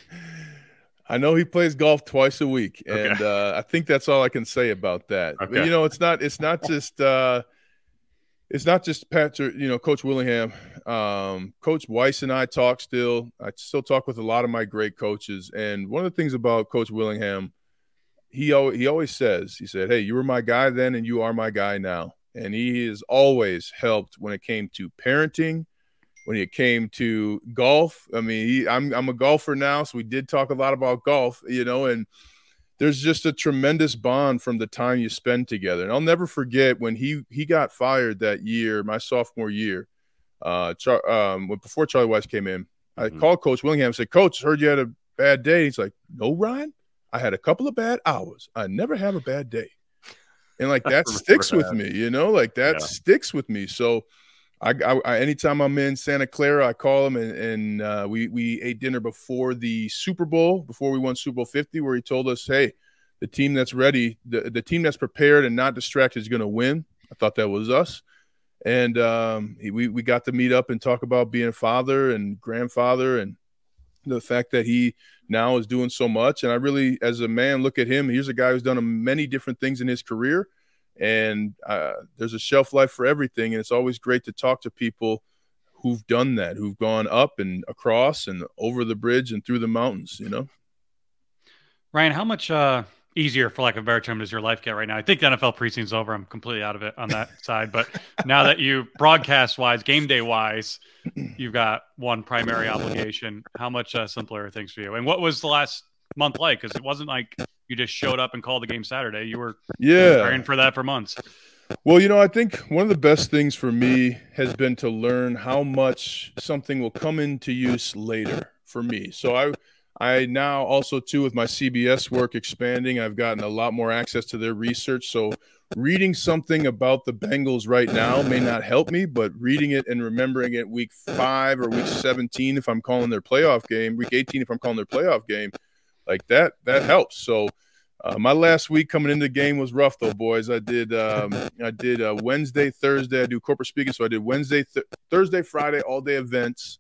I know he plays golf twice a week, Okay. and uh, I think that's all I can say about that. Okay. But you know, it's not it's not just uh, it's not just Patrick, you know, Coach Willingham. Um, Coach Weiss and I talk still. I still talk with a lot of my great coaches, and one of the things about Coach Willingham, he always, he always says, he said, "Hey, you were my guy then, and you are my guy now." And he has always helped when it came to parenting, when it came to golf. I mean, he, I'm I'm a golfer now, so we did talk a lot about golf, you know, and there's just a tremendous bond from the time you spend together. And I'll never forget when he he got fired that year, my sophomore year, uh, Char- um, before Charlie Weiss came in. I Mm-hmm. called Coach Willingham and said, "Coach, heard you had a bad day." He's like, "No, Ryan, I had a couple of bad hours. I never have a bad day." And like that sticks with me, you know, like that Yeah. sticks with me. So I, I, I anytime I'm in Santa Clara, I call him, and, and uh, we we ate dinner before the Super Bowl, before we won Super Bowl fifty, where he told us, "Hey, the team that's ready, the, the team that's prepared and not distracted is going to win." I thought that was us. And um, he, we we got to meet up and talk about being a father and grandfather, and the fact that he now is doing so much. And I really, as a man, look at him. Here's a guy who's done many different things in his career. And uh, there's a shelf life for everything. And it's always great to talk to people who've done that, who've gone up and across and over the bridge and through the mountains, you know? Ryan, how much uh, easier, for lack of a better term, does your life get right now? I think the N F L precinct's over. I'm completely out of it on that side. But now that you, broadcast-wise, game day-wise, you've got one primary obligation, how much uh, simpler are things for you? And what was the last month like? Because it wasn't like you just showed up and called the game Saturday. You were yeah. preparing for that for months. Well, you know, I think one of the best things for me has been to learn how much something will come into use later for me. So I I now also, too, with my C B S work expanding, I've gotten a lot more access to their research. So reading something about the Bengals right now may not help me, but reading it and remembering it week five or week seventeen if I'm calling their playoff game, week eighteen if I'm calling their playoff game, like that, that helps. So uh, my last week coming into the game was rough, though, boys. I did um, I did uh, Wednesday, Thursday. I do corporate speaking, so I did Wednesday, th- Thursday, Friday, all-day events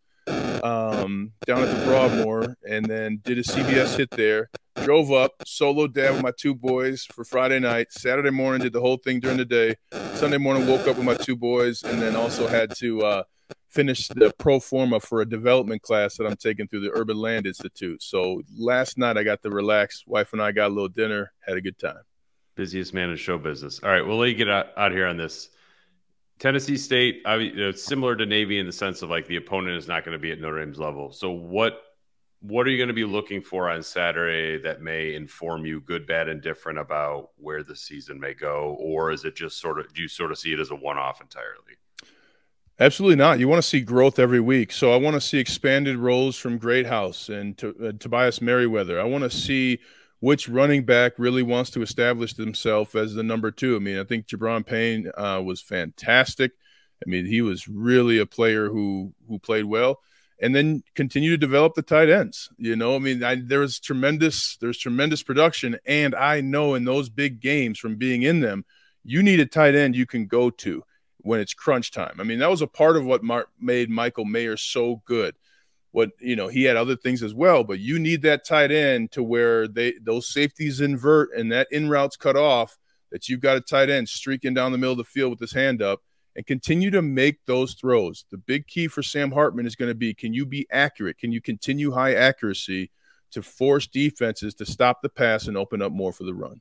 um, down at the Broadmoor, and then did a C B S hit there. Drove up, solo dad with my two boys for Friday night. Saturday morning, did the whole thing during the day. Sunday morning, woke up with my two boys, and then also had to uh, finish the pro forma for a development class that I'm taking through the Urban Land Institute. So last night, I got to relax. Wife and I got a little dinner, had a good time. Busiest man in show business. All right, we'll let you get out, out here on this. Tennessee State, I mean, it's similar to Navy in the sense of like the opponent is not going to be at Notre Dame's level. So what what are you going to be looking for on Saturday that may inform you, good, bad, and different, about where the season may go? Or is it just sort of, do you sort of see it as a one-off entirely? Absolutely not. You want to see growth every week. So I want to see expanded roles from Greathouse and to, uh, Tobias Merriweather. I want to see which running back really wants to establish themselves as the number two. I mean, I think Jabron Payne uh, was fantastic. I mean, he was really a player who who played well. And then continue to develop the tight ends. You know, I mean, I, there was tremendous, there's tremendous production. And I know in those big games from being in them, you need a tight end you can go to when it's crunch time. I mean, that was a part of what Mar- made Michael Mayer so good. What, you know, he had other things as well, but you need that tight end to where they those safeties invert and that in route's cut off, that you've got a tight end streaking down the middle of the field with his hand up, and continue to make those throws. The big key for Sam Hartman is going to be, can you be accurate? Can you continue high accuracy to force defenses to stop the pass and open up more for the run?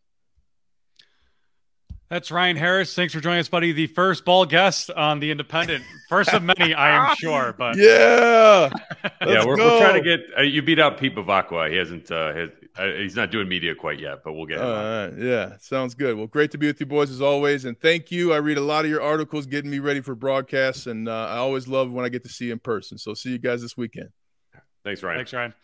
That's Ryan Harris. Thanks for joining us, buddy. The first ball guest on The Independent. First of many, I am sure. But yeah, yeah, we're, we're trying to get uh, you beat out Pete Bavacqua. He hasn't. Uh, his, uh, he's not doing media quite yet, but we'll get him. Uh, yeah, sounds good. Well, great to be with you boys as always, and thank you. I read a lot of your articles, getting me ready for broadcasts, and uh, I always love when I get to see you in person. So, see you guys this weekend. Thanks, Ryan. Thanks, Ryan.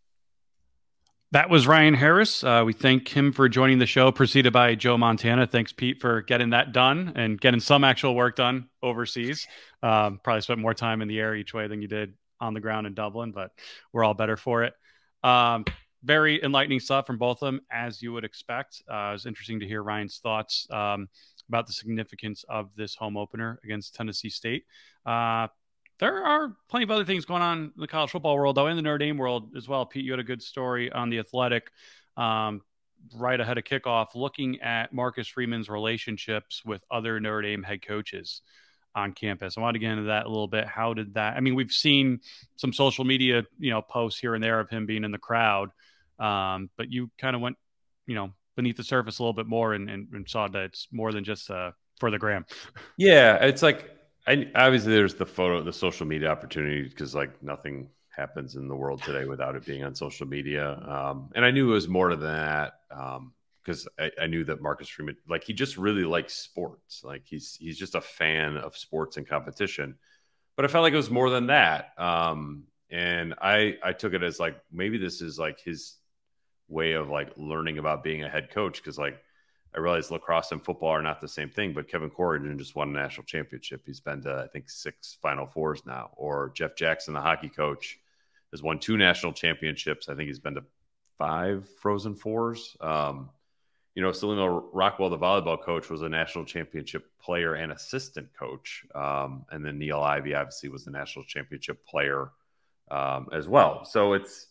That was Ryan Harris. Uh, we thank him for joining the show, preceded by Joe Montana. Thanks, Pete, for getting that done and getting some actual work done overseas. Um, probably spent more time in the air each way than you did on the ground in Dublin, but we're all better for it. Um, very enlightening stuff from both of them, as you would expect. Uh, it was interesting to hear Ryan's thoughts um, about the significance of this home opener against Tennessee State. Uh, There are plenty of other things going on in the college football world, though, in the Notre Dame world as well. Pete, you had a good story on The Athletic um, right ahead of kickoff, looking at Marcus Freeman's relationships with other Notre Dame head coaches on campus. I wanted to get into that a little bit. How did that – I mean, we've seen some social media, you know, posts here and there of him being in the crowd, um, but you kind of went, you know, beneath the surface a little bit more and, and, and saw that it's more than just uh, for the gram. Yeah, it's like – I, obviously, there's the photo, the social media opportunity, because like nothing happens in the world today without it being on social media. Um, and I knew it was more than that because um, I, I knew that Marcus Freeman, like he just really likes sports. Like he's he's just a fan of sports and competition. But I felt like it was more than that. Um, and I I took it as like maybe this is like his way of like learning about being a head coach, because like I realize lacrosse and football are not the same thing, but Kevin Corrigan just won a national championship. He's been to, I think, six Final Fours now. Or Jeff Jackson, the hockey coach, has won two national championships. I think he's been to five Frozen Fours. Um, you know, Salima Rockwell, the volleyball coach, was a national championship player and assistant coach. Um, and then Neil Ivey, obviously, was the national championship player um, as well. So it's,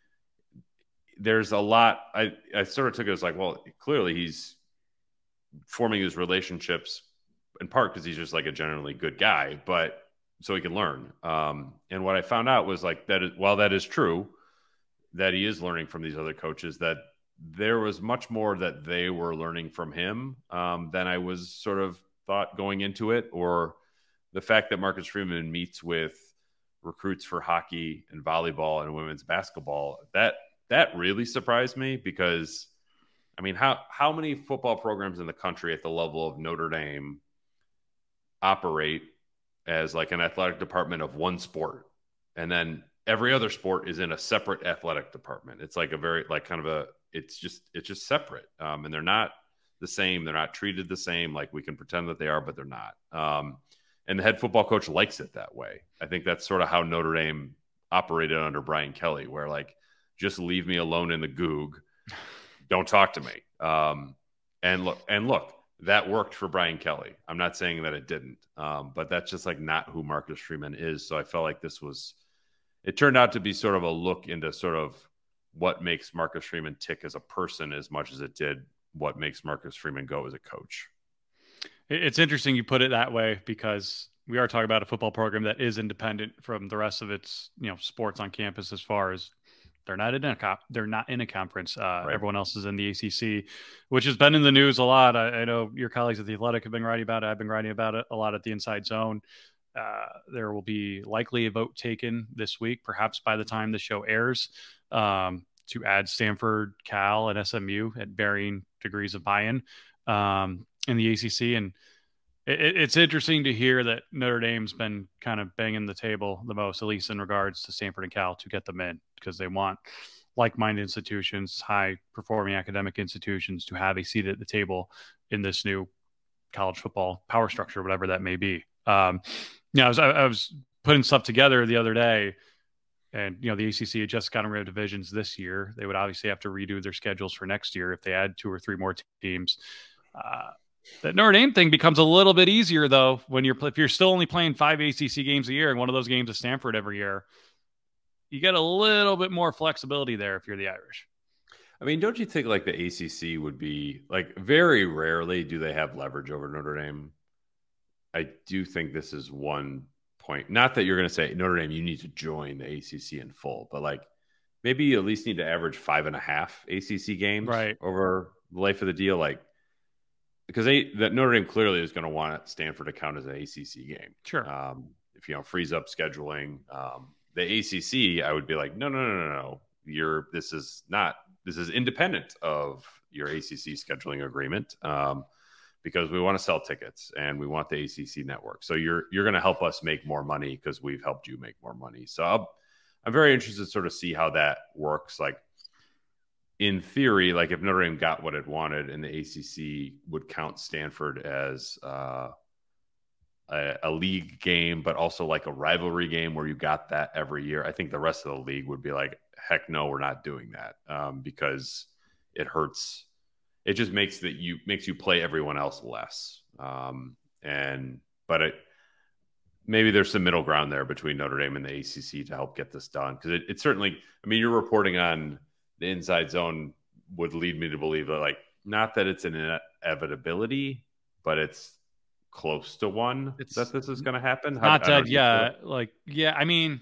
there's a lot. I, I sort of took it as like, well, clearly he's forming his relationships in part because he's just like a generally good guy, but so he can learn. Um, and what I found out was like that, is, while that is true, that he is learning from these other coaches, that there was much more that they were learning from him um, than I was sort of thought going into it, or the fact that Marcus Freeman meets with recruits for hockey and volleyball and women's basketball. That, that really surprised me because I mean, how, how many football programs in the country at the level of Notre Dame operate as like an athletic department of one sport, and then every other sport is in a separate athletic department? It's like a very like kind of a it's just it's just separate, um, and they're not the same. They're not treated the same. Like we can pretend that they are, but they're not. Um, and the head football coach likes it that way. I think that's sort of how Notre Dame operated under Brian Kelly, where like just leave me alone in the goog. Don't talk to me. Um, and look, and look, that worked for Brian Kelly. I'm not saying that it didn't, um, but that's just like not who Marcus Freeman is. So I felt like this was, it turned out to be sort of a look into sort of what makes Marcus Freeman tick as a person as much as it did what makes Marcus Freeman go as a coach. It's interesting you put it that way, because we are talking about a football program that is independent from the rest of its, you know, sports on campus, as far as They're not in a they're not in a conference. Uh, right. Everyone else is in the A C C, which has been in the news a lot. I, I know your colleagues at The Athletic have been writing about it. I've been writing about it a lot at the Inside Zone. Uh, there will be likely a vote taken this week, perhaps by the time the show airs, um, to add Stanford, Cal, and S M U at varying degrees of buy-in um, in the A C C. And it, it's interesting to hear that Notre Dame's been kind of banging the table the most, at least in regards to Stanford and Cal, to get them in, because they want like-minded institutions, high-performing academic institutions, to have a seat at the table in this new college football power structure, whatever that may be. Um, you know, I was, I was putting stuff together the other day, and, you know, the A C C had just gotten rid of divisions this year. They would obviously have to redo their schedules for next year if they add two or three more teams. Uh, That Notre Dame thing becomes a little bit easier, though, when you're if you're still only playing five A C C games a year, and one of those games is Stanford every year. You get a little bit more flexibility there if you're the Irish. I mean, don't you think like the A C C would be like, very rarely do they have leverage over Notre Dame? I do think this is one point. Not that you're going to say Notre Dame, you need to join the A C C in full, but like maybe you at least need to average five and a half A C C games right. over the life of the deal. Like, because they, that Notre Dame clearly is going to want Stanford to count as an A C C game. Sure. Um, if you know freeze up scheduling, um, the A C C, I would be like, no, no, no, no, no. You're this is not this is independent of your A C C scheduling agreement, um, because we want to sell tickets and we want the A C C network. So you're you're going to help us make more money because we've helped you make more money. So I'll, I'm very interested to sort of see how that works. Like in theory, like if Notre Dame got what it wanted and the A C C would count Stanford as uh, a, a league game, but also like a rivalry game where you got that every year, I think the rest of the league would be like, heck no, we're not doing that, um, because it hurts. It just makes that you makes you play everyone else less. Um, and but it maybe there's some middle ground there between Notre Dame and the A C C to help get this done, because it, it certainly. I mean, your reporting on the Inside Zone would lead me to believe that, like, not that it's an inevitability, but it's close to one it's that this is going to happen. Not dead, yeah. Like, yeah. I mean,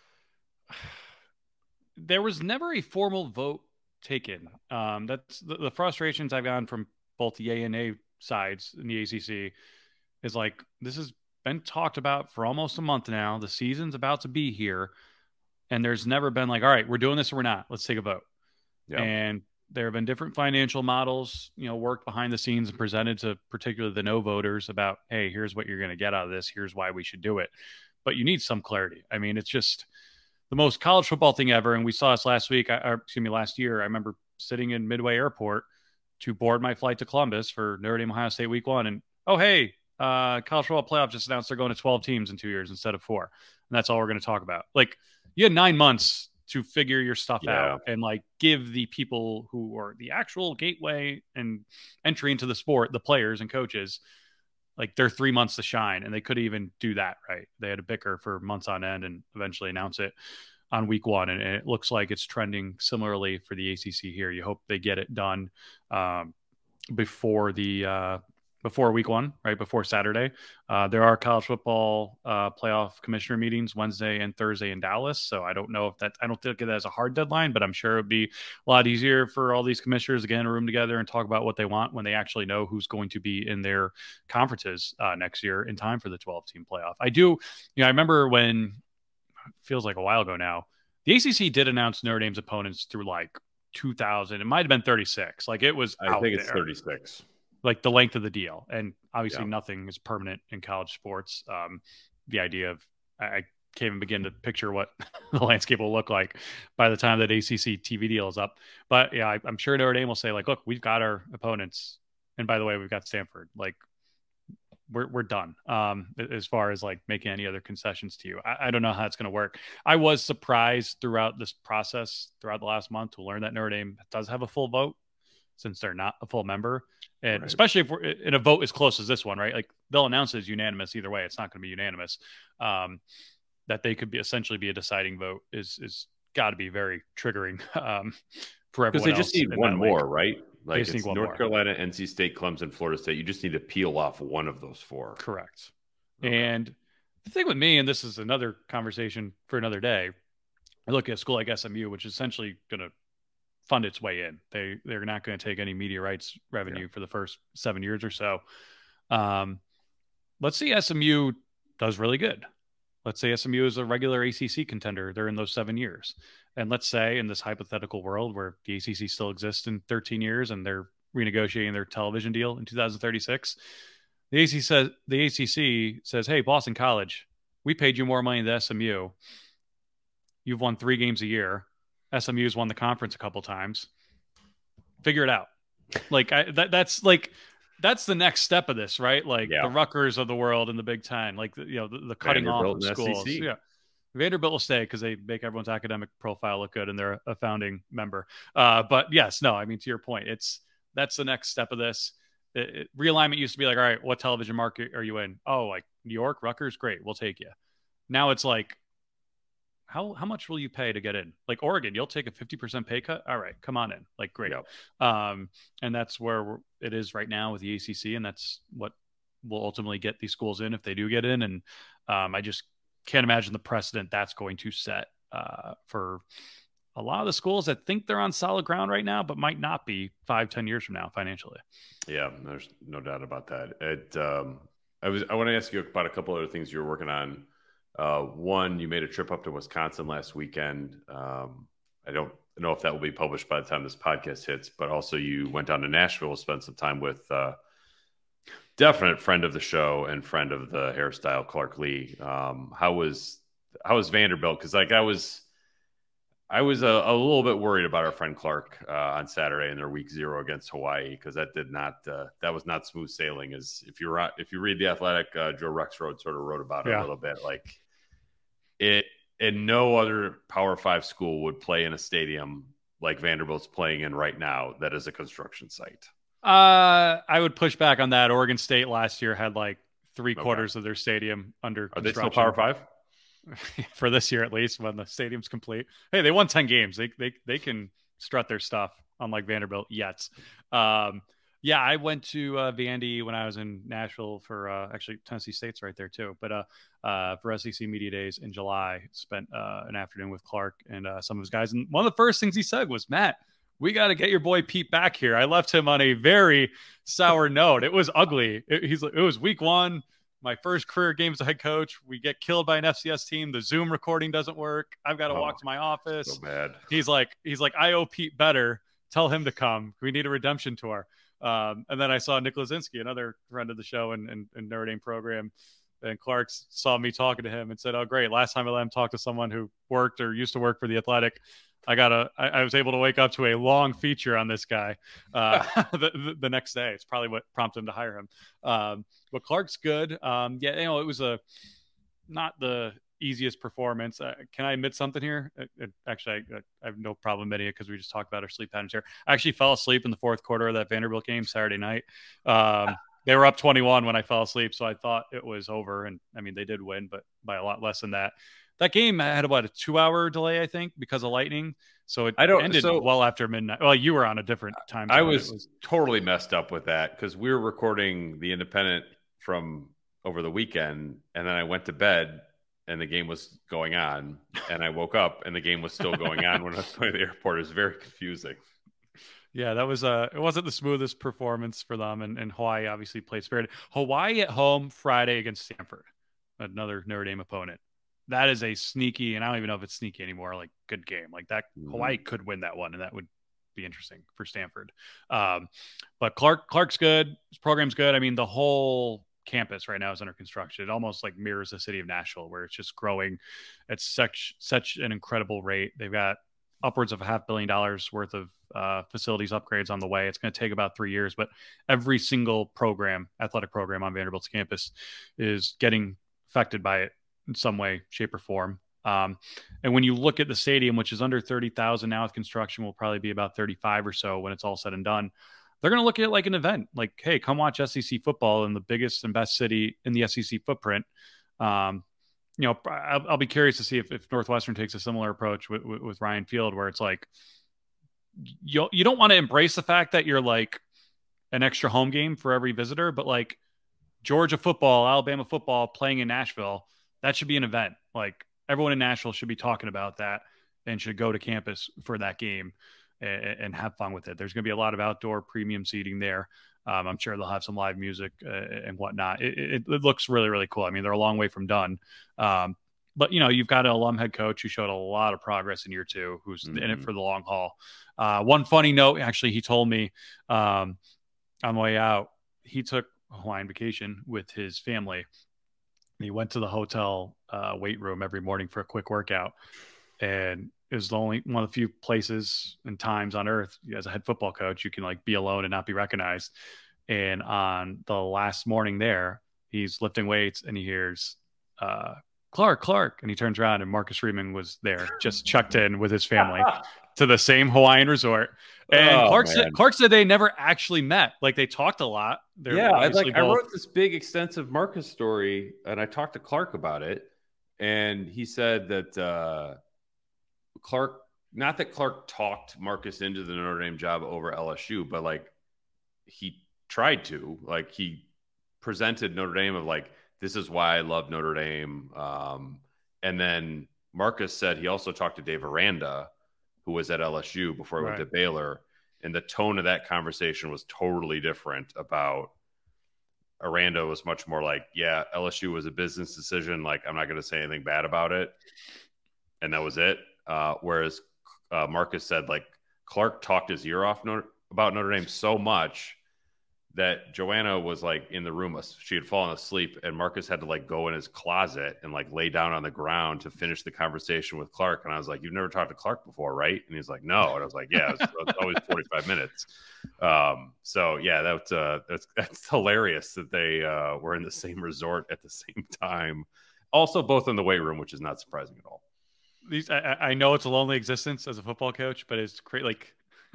there was never a formal vote taken. Um, that's the, the frustrations I've gotten from both the A and A sides in the A C C is like, this has been talked about for almost a month now. The season's about to be here, and there's never been like, all right, we're doing this or we're not. Let's take a vote. Yep. And there have been different financial models, you know, worked behind the scenes and presented to particularly the no voters about, hey, here's what you're going to get out of this. Here's why we should do it. But you need some clarity. I mean, it's just the most college football thing ever. And we saw this last week, or excuse me, last year. I remember sitting in Midway Airport to board my flight to Columbus for Notre Dame, Ohio State week one. And, oh, hey, uh, college football playoff just announced they're going to twelve teams in two years instead of four. And that's all we're going to talk about. Like, you had nine months to figure your stuff yeah. out and like give the people who are the actual gateway and entry into the sport, the players and coaches, like their three months to shine. And they couldn't even do that. Right. They had to bicker for months on end and eventually announce it on week one. And it looks like it's trending similarly for the A C C here. You hope they get it done um, before the, uh, before week one, right before Saturday. Uh, there are college football uh, playoff commissioner meetings Wednesday and Thursday in Dallas. So I don't know if that, I don't think of that as a hard deadline, but I'm sure it'd be a lot easier for all these commissioners to get in a room together and talk about what they want when they actually know who's going to be in their conferences uh, next year in time for the twelve team playoff. I do, you know, I remember when, it feels like a while ago now, the A C C did announce Notre Dame's opponents through like two thousand. It might've been thirty-six. Like it was, I out think it's there. thirty-six. Like the length of the deal. And obviously yeah. nothing is permanent in college sports. Um, the idea of, I, I can't even begin to picture what the landscape will look like by the time that A C C T V deal is up. But yeah, I, I'm sure Notre Dame will say like, look, we've got our opponents. And by the way, we've got Stanford. Like we're, we're done um, as far as like making any other concessions to you. I, I don't know how it's going to work. I was surprised throughout this process, throughout the last month, to learn that Notre Dame does have a full vote, since they're not a full member. And right. especially if we're in a vote as close as this one, right? Like they'll announce it as unanimous either way. It's not going to be unanimous. Um, that they could be essentially be a deciding vote is, is got to be very triggering um, for everyone. Because they just need one more, league. right? Like it's North more. Carolina, N C State, Clemson, Florida State. You just need to peel off one of those four. Correct. Okay. And the thing with me, and this is another conversation for another day, I look at a school like S M U, which is essentially going to fund its way in. They they're not going to take any media rights revenue yeah. for the first seven years or so. Um, let's see S M U does really good. Let's say S M U is a regular A C C contender. They're in those seven years. And let's say in this hypothetical world where the A C C still exists in thirteen years and they're renegotiating their television deal in two thousand thirty-six, the A C C says, the A C C says, hey, Boston College, we paid you more money than S M U. You've won three games a year. S M U's won the conference a couple times. Figure it out. Like I, that, that's like, that's the next step of this, right? Like yeah. the Rutgers of the world in the Big Ten, like, you know, the, the cutting off of schools. S E C. Yeah. Vanderbilt will stay because they make everyone's academic profile look good and they're a founding member. Uh, but yes, no, I mean, to your point, it's, that's the next step of this. It, it, realignment used to be like, all right, what television market are you in? Oh, like New York, Rutgers, great. We'll take you. Now it's like, How how much will you pay to get in? Like Oregon, you'll take a fifty percent pay cut? All right, come on in. Like, great. Yep. Um, and that's where we're, it is right now with the A C C, and that's what will ultimately get these schools in if they do get in. And um, I just can't imagine the precedent that's going to set uh, for a lot of the schools that think they're on solid ground right now, but might not be five, ten years from now financially. Yeah, there's no doubt about that. It, um, I was, I want to ask you about a couple other things you were working on. Uh, one, you made a trip up to Wisconsin last weekend. Um, I don't know if that will be published by the time this podcast hits, but also you went down to Nashville, spent some time with uh, definite friend of the show and friend of the hairstyle, Clark Lee. Um, how was how was Vanderbilt? Because like I was, I was a, a little bid worried about our friend Clark uh, on Saturday in their week zero against Hawaii, because that did not uh, that was not smooth sailing. As if you if you read The Athletic, uh, Joe Rexrode sort of wrote about it yeah. a little bit. Like it, and no other Power Five school would play in a stadium like Vanderbilt's playing in right now. That is a construction site. Uh, I would push back on that. Oregon State last year had like three okay. quarters of their stadium under Are construction. They still Power Five? For this year, at least, when the stadium's complete. Hey, they won ten games. They they they can strut their stuff, unlike Vanderbilt yet. Um, yeah, I went to uh, Vandy when I was in Nashville for uh, actually Tennessee State's right there too. But uh, uh, for S E C Media Days in July, spent uh, an afternoon with Clark and uh, some of his guys. And one of the first things he said was, "Matt, we got to get your boy Pete back here." I left him on a very sour note. It was ugly. It, he's it was week one. My first career game as a head coach. We get killed by an F C S team. The Zoom recording doesn't work. I've got to oh, walk to my office. So bad. He's like, he's like, I owe Pete better. Tell him to come. We need a redemption tour. Um, and then I saw Nick Lazinski, another friend of the show and, and, and Notre Dame program. And Clark saw me talking to him and said, "Oh, great. Last time I let him talk to someone who worked or used to work for the Athletic, I got a, I, I was able to wake up to a long feature on this guy uh, the, the, the next day." It's probably what prompted him to hire him. Um, but Clark's good. Um, yeah, you know, it was a not the easiest performance. Uh, can I admit something here? It, it, actually, I, I have no problem admitting it because we just talked about our sleep patterns here. I actually fell asleep in the fourth quarter of that Vanderbilt game Saturday night. Um, they were up twenty-one when I fell asleep, so I thought it was over. And I mean, they did win, but by a lot less than that. That game had about a two-hour delay, I think, because of lightning. So it I don't, ended so, well after midnight. Well, you were on a different time. I was, was totally messed up with that because we were recording The Independent from over the weekend, and then I went to bed, and the game was going on, and I woke up, and the game was still going on when I was going to the airport. It was very confusing. Yeah, that was uh it wasn't the smoothest performance for them, and, and Hawaii obviously played spirited. Hawaii at home Friday against Stanford, another Notre Dame opponent. That is a sneaky, and I don't even know if it's sneaky anymore, like good game. Like that, mm. Hawaii could win that one, and that would be interesting for Stanford. Um, but Clark Clark's good. His program's good. I mean, the whole campus right now is under construction. It almost like mirrors the city of Nashville, where it's just growing at such such an incredible rate. They've got upwards of a half billion dollars worth of uh, facilities upgrades on the way. It's going to take about three years, but every single program, athletic program on Vanderbilt's campus is getting affected by it in some way, shape, or form. Um, and when you look at the stadium, which is under thirty thousand now with construction, will probably be about thirty-five or so when it's all said and done. They're going to look at it like an event. Like, hey, come watch S E C football in the biggest and best city in the S E C footprint. Um, you know, I'll, I'll be curious to see if, if Northwestern takes a similar approach with, with, with Ryan Field, where it's like, you you don't want to embrace the fact that you're like an extra home game for every visitor, but like Georgia football, Alabama football playing in Nashville, that should be an event. Like everyone in Nashville should be talking about that and should go to campus for that game and, and have fun with it. There's going to be a lot of outdoor premium seating there. Um, I'm sure they'll have some live music uh, and whatnot. It, it, it looks really, really cool. I mean, they're a long way from done. Um, but, you know, you've got an alum head coach who showed a lot of progress in year two, who's mm-hmm. in it for the long haul. Uh, one funny note, actually, he told me um, on the way out, he took a Hawaiian vacation with his family. And he went to the hotel uh, weight room every morning for a quick workout. And it was the only one of the few places and times on earth as a head football coach, you can like be alone and not be recognized. And on the last morning there, he's lifting weights and he hears uh, Clark, Clark. And he turns around and Marcus Freeman was there, just checked in with his family to the same Hawaiian resort. And oh, Clark, said, Clark said they never actually met. Like they talked a lot. They're yeah, I, like, both... I wrote this big, extensive Marcus story and I talked to Clark about it. And he said that uh, Clark, not that Clark talked Marcus into the Notre Dame job over L S U, but like he tried to, like he presented Notre Dame of like, this is why I love Notre Dame. Um, and then Marcus said he also talked to Dave Aranda, who was at L S U before he Right. went to Baylor. And the tone of that conversation was totally different. About Aranda was much more like, yeah, L S U was a business decision. Like, I'm not going to say anything bad about it. And that was it. Uh, whereas uh, Marcus said, like, Clark talked his ear off Notre- about Notre Dame so much that Joanna was like in the room. She had fallen asleep, and Marcus had to like go in his closet and like lay down on the ground to finish the conversation with Clark. And I was like, "You've never talked to Clark before, right?" And he's like, "No." And I was like, "Yeah, it's, it's always forty-five minutes." Um, so yeah, that's, uh, that's, that's hilarious that they uh, were in the same resort at the same time. Also both in the weight room, which is not surprising at all. These, I, I know it's a lonely existence as a football coach, but it's great. Like,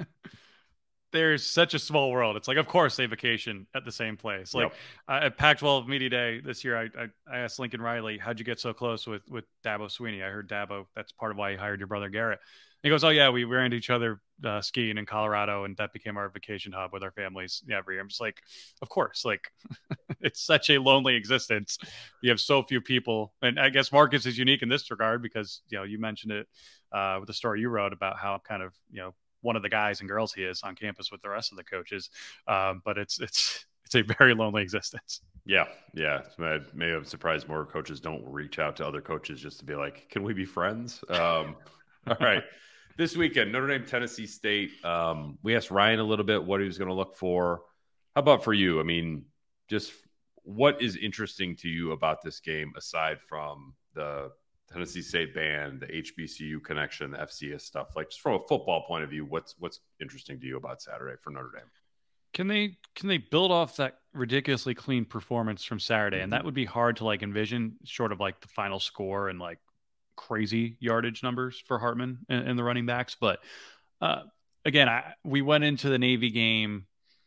there's such a small world. It's like, of course, they vacation at the same place. Like, Yep. uh, at Pac twelve Media Day this year, I, I I asked Lincoln Riley, "How'd you get so close with with Dabo Sweeney?" I heard Dabo, that's part of why he hired your brother Garrett. And he goes, "Oh yeah, we ran into each other uh, skiing in Colorado, and that became our vacation hub with our families every year." I'm just like, of course, like it's such a lonely existence. You have so few people, and I guess Marcus is unique in this regard because you know you mentioned it uh, with the story you wrote about how kind of you know. one of the guys and girls he is on campus with the rest of the coaches. Um, but it's, it's, it's a very lonely existence. Yeah. Yeah. Maybe I'm surprised more coaches don't reach out to other coaches just to be like, can we be friends? Um, all right. This weekend, Notre Dame, Tennessee State. Um, we asked Ryan a little bit what he was going to look for. How about for you? I mean, just what is interesting to you about this game aside from the Tennessee State band, the H B C U connection, the F C S stuff? Like, just from a football point of view, what's what's interesting to you about Saturday for Notre Dame? Can they can they build off that ridiculously clean performance from Saturday? Mm-hmm. And that would be hard to like envision, short of like the final score and like crazy yardage numbers for Hartman and, and the running backs. But uh, again, I, we went into the Navy game.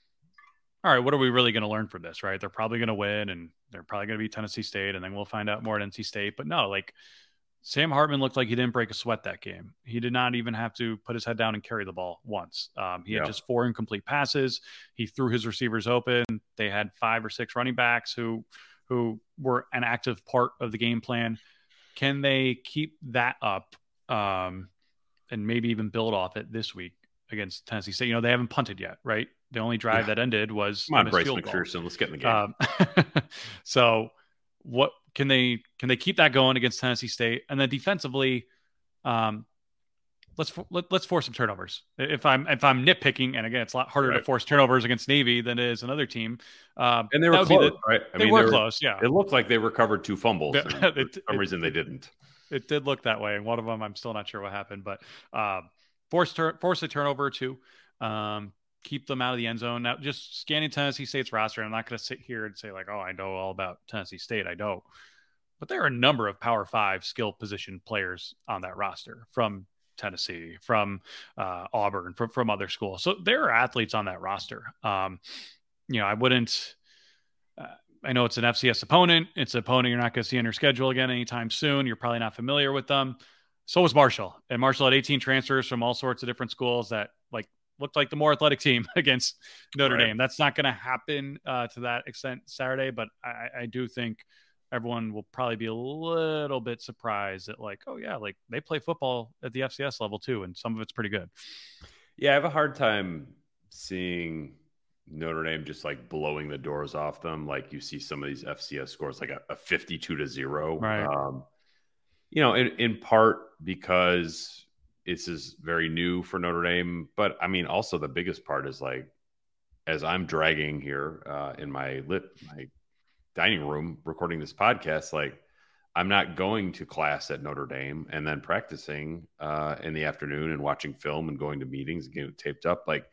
All right, what are we really going to learn from this? Right? They're probably going to win, and they're probably going to be Tennessee State, and then we'll find out more at N C State. But no, like. Sam Hartman looked like he didn't break a sweat that game. He did not even have to put his head down and carry the ball once. Um, he yeah. had just four incomplete passes. He threw his receivers open. They had five or six running backs who who were an active part of the game plan. Can they keep that up um, and maybe even build off it this week against Tennessee State? You know, they haven't punted yet, right? The only drive yeah. that ended was Come on, Bryce McPherson. Let's get in the game. Um, so what can they can they keep that going against Tennessee State? And then defensively, um, let's let, let's force some turnovers. If I'm if I'm nitpicking, and again, it's a lot harder right. to force turnovers against Navy than it is another team. Um, and they were close, the, right? I they mean, were they were close. Yeah, it looked like they recovered two fumbles. it, for it, some reason, they didn't. It did look that way, and one of them, I'm still not sure what happened, but um, force tur- force a turnover or two. Um, keep them out of the end zone. Now, just scanning Tennessee State's roster, I'm not going to sit here and say like, oh, I know all about Tennessee State. I don't. But there are a number of Power Five skill position players on that roster from Tennessee, from uh, Auburn, from, from other schools. So there are athletes on that roster. Um, you know, I wouldn't uh, – I know it's an F C S opponent. It's an opponent you're not going to see on your schedule again anytime soon. You're probably not familiar with them. So was Marshall. And Marshall had eighteen transfers from all sorts of different schools that, like, looked like the more athletic team against Notre right. Dame. That's not going to happen uh, to that extent Saturday, but I, I do think everyone will probably be a little bit surprised at like, oh yeah, like they play football at the F C S level too, and some of it's pretty good. Yeah, I have a hard time seeing Notre Dame just like blowing the doors off them. Like you see some of these F C S scores, like a, a fifty-two to zero. Right. Um, you know, in, in part because this is very new for Notre Dame, but I mean, also the biggest part is like, as I'm dragging here uh, in my lit, my dining room recording this podcast, like I'm not going to class at Notre Dame and then practicing uh, in the afternoon and watching film and going to meetings and getting it taped up. Like,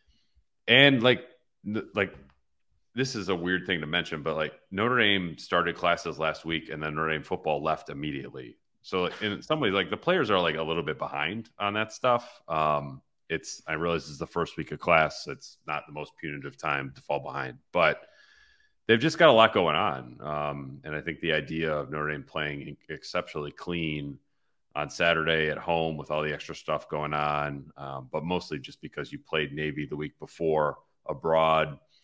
and like, like this is a weird thing to mention, but like Notre Dame started classes last week and then Notre Dame football left immediately. So in some ways, like the players are like a little bit behind on that stuff. Um, it's, I realize this is the first week of class. It's not the most punitive time to fall behind, but they've just got a lot going on. Um, and I think the idea of Notre Dame playing exceptionally clean on Saturday at home with all the extra stuff going on, um, but mostly just because you played Navy the week before abroad,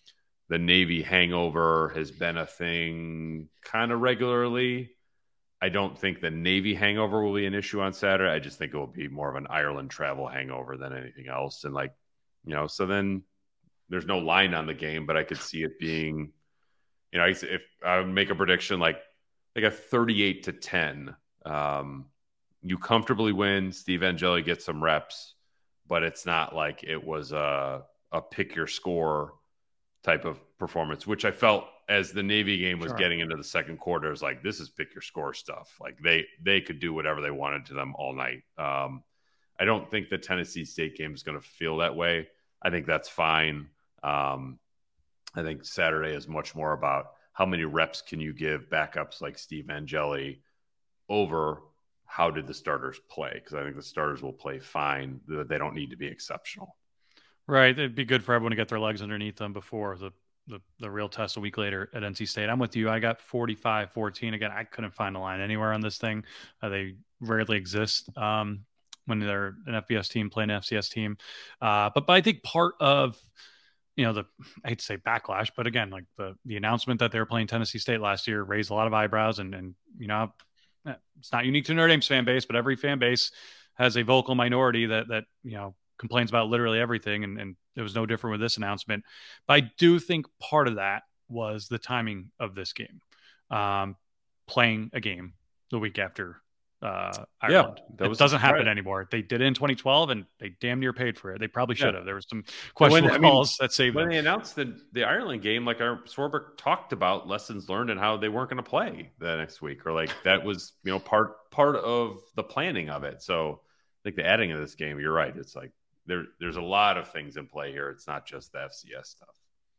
the Navy hangover has been a thing kind of regularly. I don't think the Navy hangover will be an issue on Saturday. I just think it will be more of an Ireland travel hangover than anything else. And like, you know, so then there's no line on the game, but I could see it being, you know, if I would make a prediction, like, like a thirty-eight to ten, um, you comfortably win. Steve Angeli gets some reps, but it's not like it was a, a pick your score type of performance, which I felt as the Navy game was Sure. getting into the second quarter, is like, this is pick your score stuff. Like they, they could do whatever they wanted to them all night. Um, I don't think the Tennessee State game is going to feel that way. I think that's fine. Um, I think Saturday is much more about how many reps can you give backups like Steve Angeli over how did the starters play? Because I think the starters will play fine. They don't need to be exceptional. Right. It'd be good for everyone to get their legs underneath them before the, the, the real test a week later at N C State. I'm with you. I got forty-five fourteen. Again, I couldn't find a line anywhere on this thing. Uh, they rarely exist um, when they're an F B S team playing an F C S team. Uh, but, but I think part of, you know, the, I hate to say backlash, but again, like the, the announcement that they were playing Tennessee State last year raised a lot of eyebrows, and, and, you know, it's not unique to Notre Dame's fan base, but every fan base has a vocal minority that, that, you know, complains about literally everything. And, and it was no different with this announcement. But I do think part of that was the timing of this game, um, playing a game the week after uh, Ireland. Yeah, it doesn't happen anymore. They did it in twenty twelve and they damn near paid for it. They probably should yeah. have. There were some questionable when, I mean, calls that saved when them. they announced the, the Ireland game, like our Swarbrick talked about lessons learned and how they weren't going to play the next week, or like that was, you know, part, part of the planning of it. So I think the adding of this game, you're right. It's like, There, there's a lot of things in play here. It's not just the F C S stuff.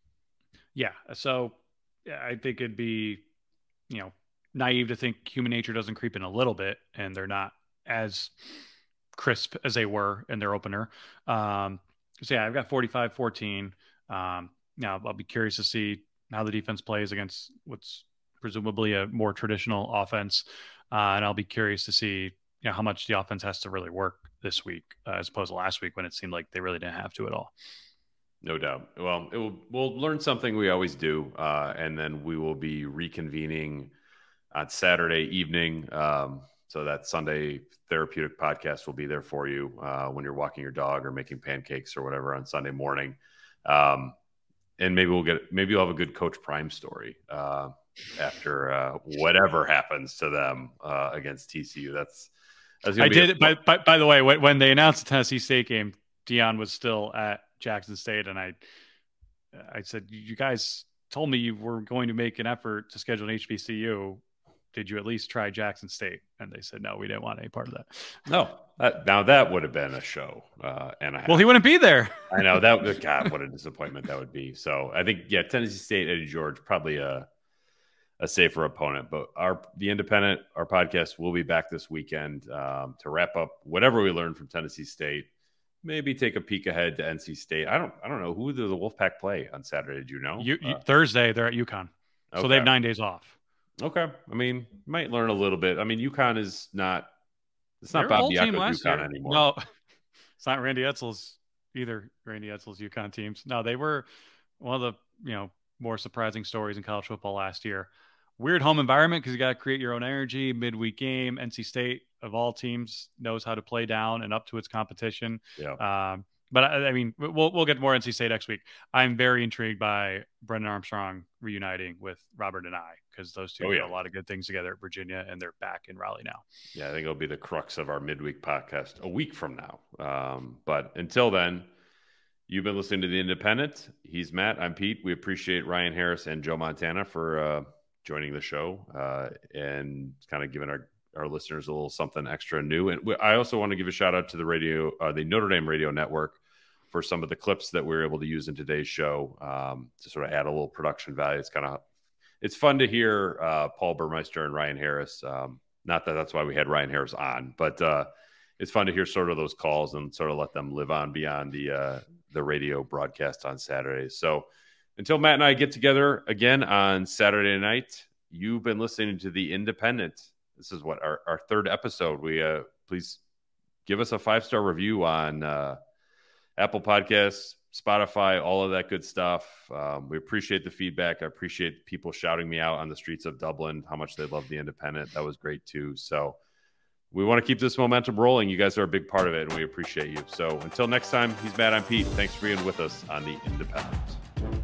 Yeah. So yeah, I think it'd be, you know, naive to think human nature doesn't creep in a little bit and they're not as crisp as they were in their opener. Um, so yeah, I've got forty-five fourteen. Um, now I'll be curious to see how the defense plays against what's presumably a more traditional offense. Uh, and I'll be curious to see, you know, how much the offense has to really work this week, uh, as opposed to last week when it seemed like they really didn't have to at all. No doubt. Well, it will, we'll learn something we always do, uh, and then we will be reconvening on Saturday evening. Um, so that Sunday therapeutic podcast will be there for you uh, when you're walking your dog or making pancakes or whatever on Sunday morning. Um, and maybe we'll get, maybe you'll have a good Coach Prime story uh, after uh, whatever happens to them uh, against T C U. That's, I did. A- by, by, by the way, when, when they announced the Tennessee State game, Dion was still at Jackson State, and I, I said, "You guys told me you were going to make an effort to schedule an H B C U. Did you at least try Jackson State?" And they said, "No, we didn't want any part of that." No, that, now that would have been a show, uh, and a half. Well, he wouldn't be there. I know that. God, what a disappointment that would be. So I think, yeah, Tennessee State, Eddie George, probably a. a safer opponent, but our, the Independent, our podcast will be back this weekend um, to wrap up whatever we learned from Tennessee State, maybe take a peek ahead to N C State. I don't, I don't know who do the Wolfpack play on Saturday. Did you know? You, you, uh, Thursday, they're at UConn. So okay. they have nine days off. Okay. I mean, you might learn a little bit. I mean, UConn is not, it's not They're Bob a whole team Diaco's last UConn year. anymore. No, it's not Randy Edsall's either. Randy Edsall's UConn teams. No, they were one of the, you know, more surprising stories in college football last year. Weird home environment because you got to create your own energy. Midweek game. N C State, of all teams, knows how to play down and up to its competition. Yeah. Um, but I, I mean, we'll we'll get more N C State next week. I'm very intrigued by Brendan Armstrong reuniting with Robert and I because those two oh, did yeah. a lot of good things together at Virginia, and they're back in Raleigh now. Yeah, I think it'll be the crux of our midweek podcast a week from now. Um, but until then, you've been listening to The Independent. He's Matt. I'm Pete. We appreciate Ryan Harris and Joe Montana for uh, joining the show uh, and kind of giving our, our listeners a little something extra new. And we, I also want to give a shout out to the radio, uh, the Notre Dame Radio Network, for some of the clips that we were able to use in today's show um, to sort of add a little production value. It's kind of, it's fun to hear uh, Paul Burmeister and Ryan Harris. Um, not that that's why we had Ryan Harris on, but uh, it's fun to hear sort of those calls and sort of let them live on beyond the uh, the radio broadcast on Saturdays. So until Matt and I get together again on Saturday night, you've been listening to The Independent. This is what our, our third episode. We uh, please give us a five-star review on uh, Apple Podcasts, Spotify, all of that good stuff. Um, we appreciate the feedback. I appreciate people shouting me out on the streets of Dublin, how much they love the Independent. That was great too. So we want to keep this momentum rolling. You guys are a big part of it, and we appreciate you. So until next time, he's Matt, I'm Pete. Thanks for being with us on the Independent.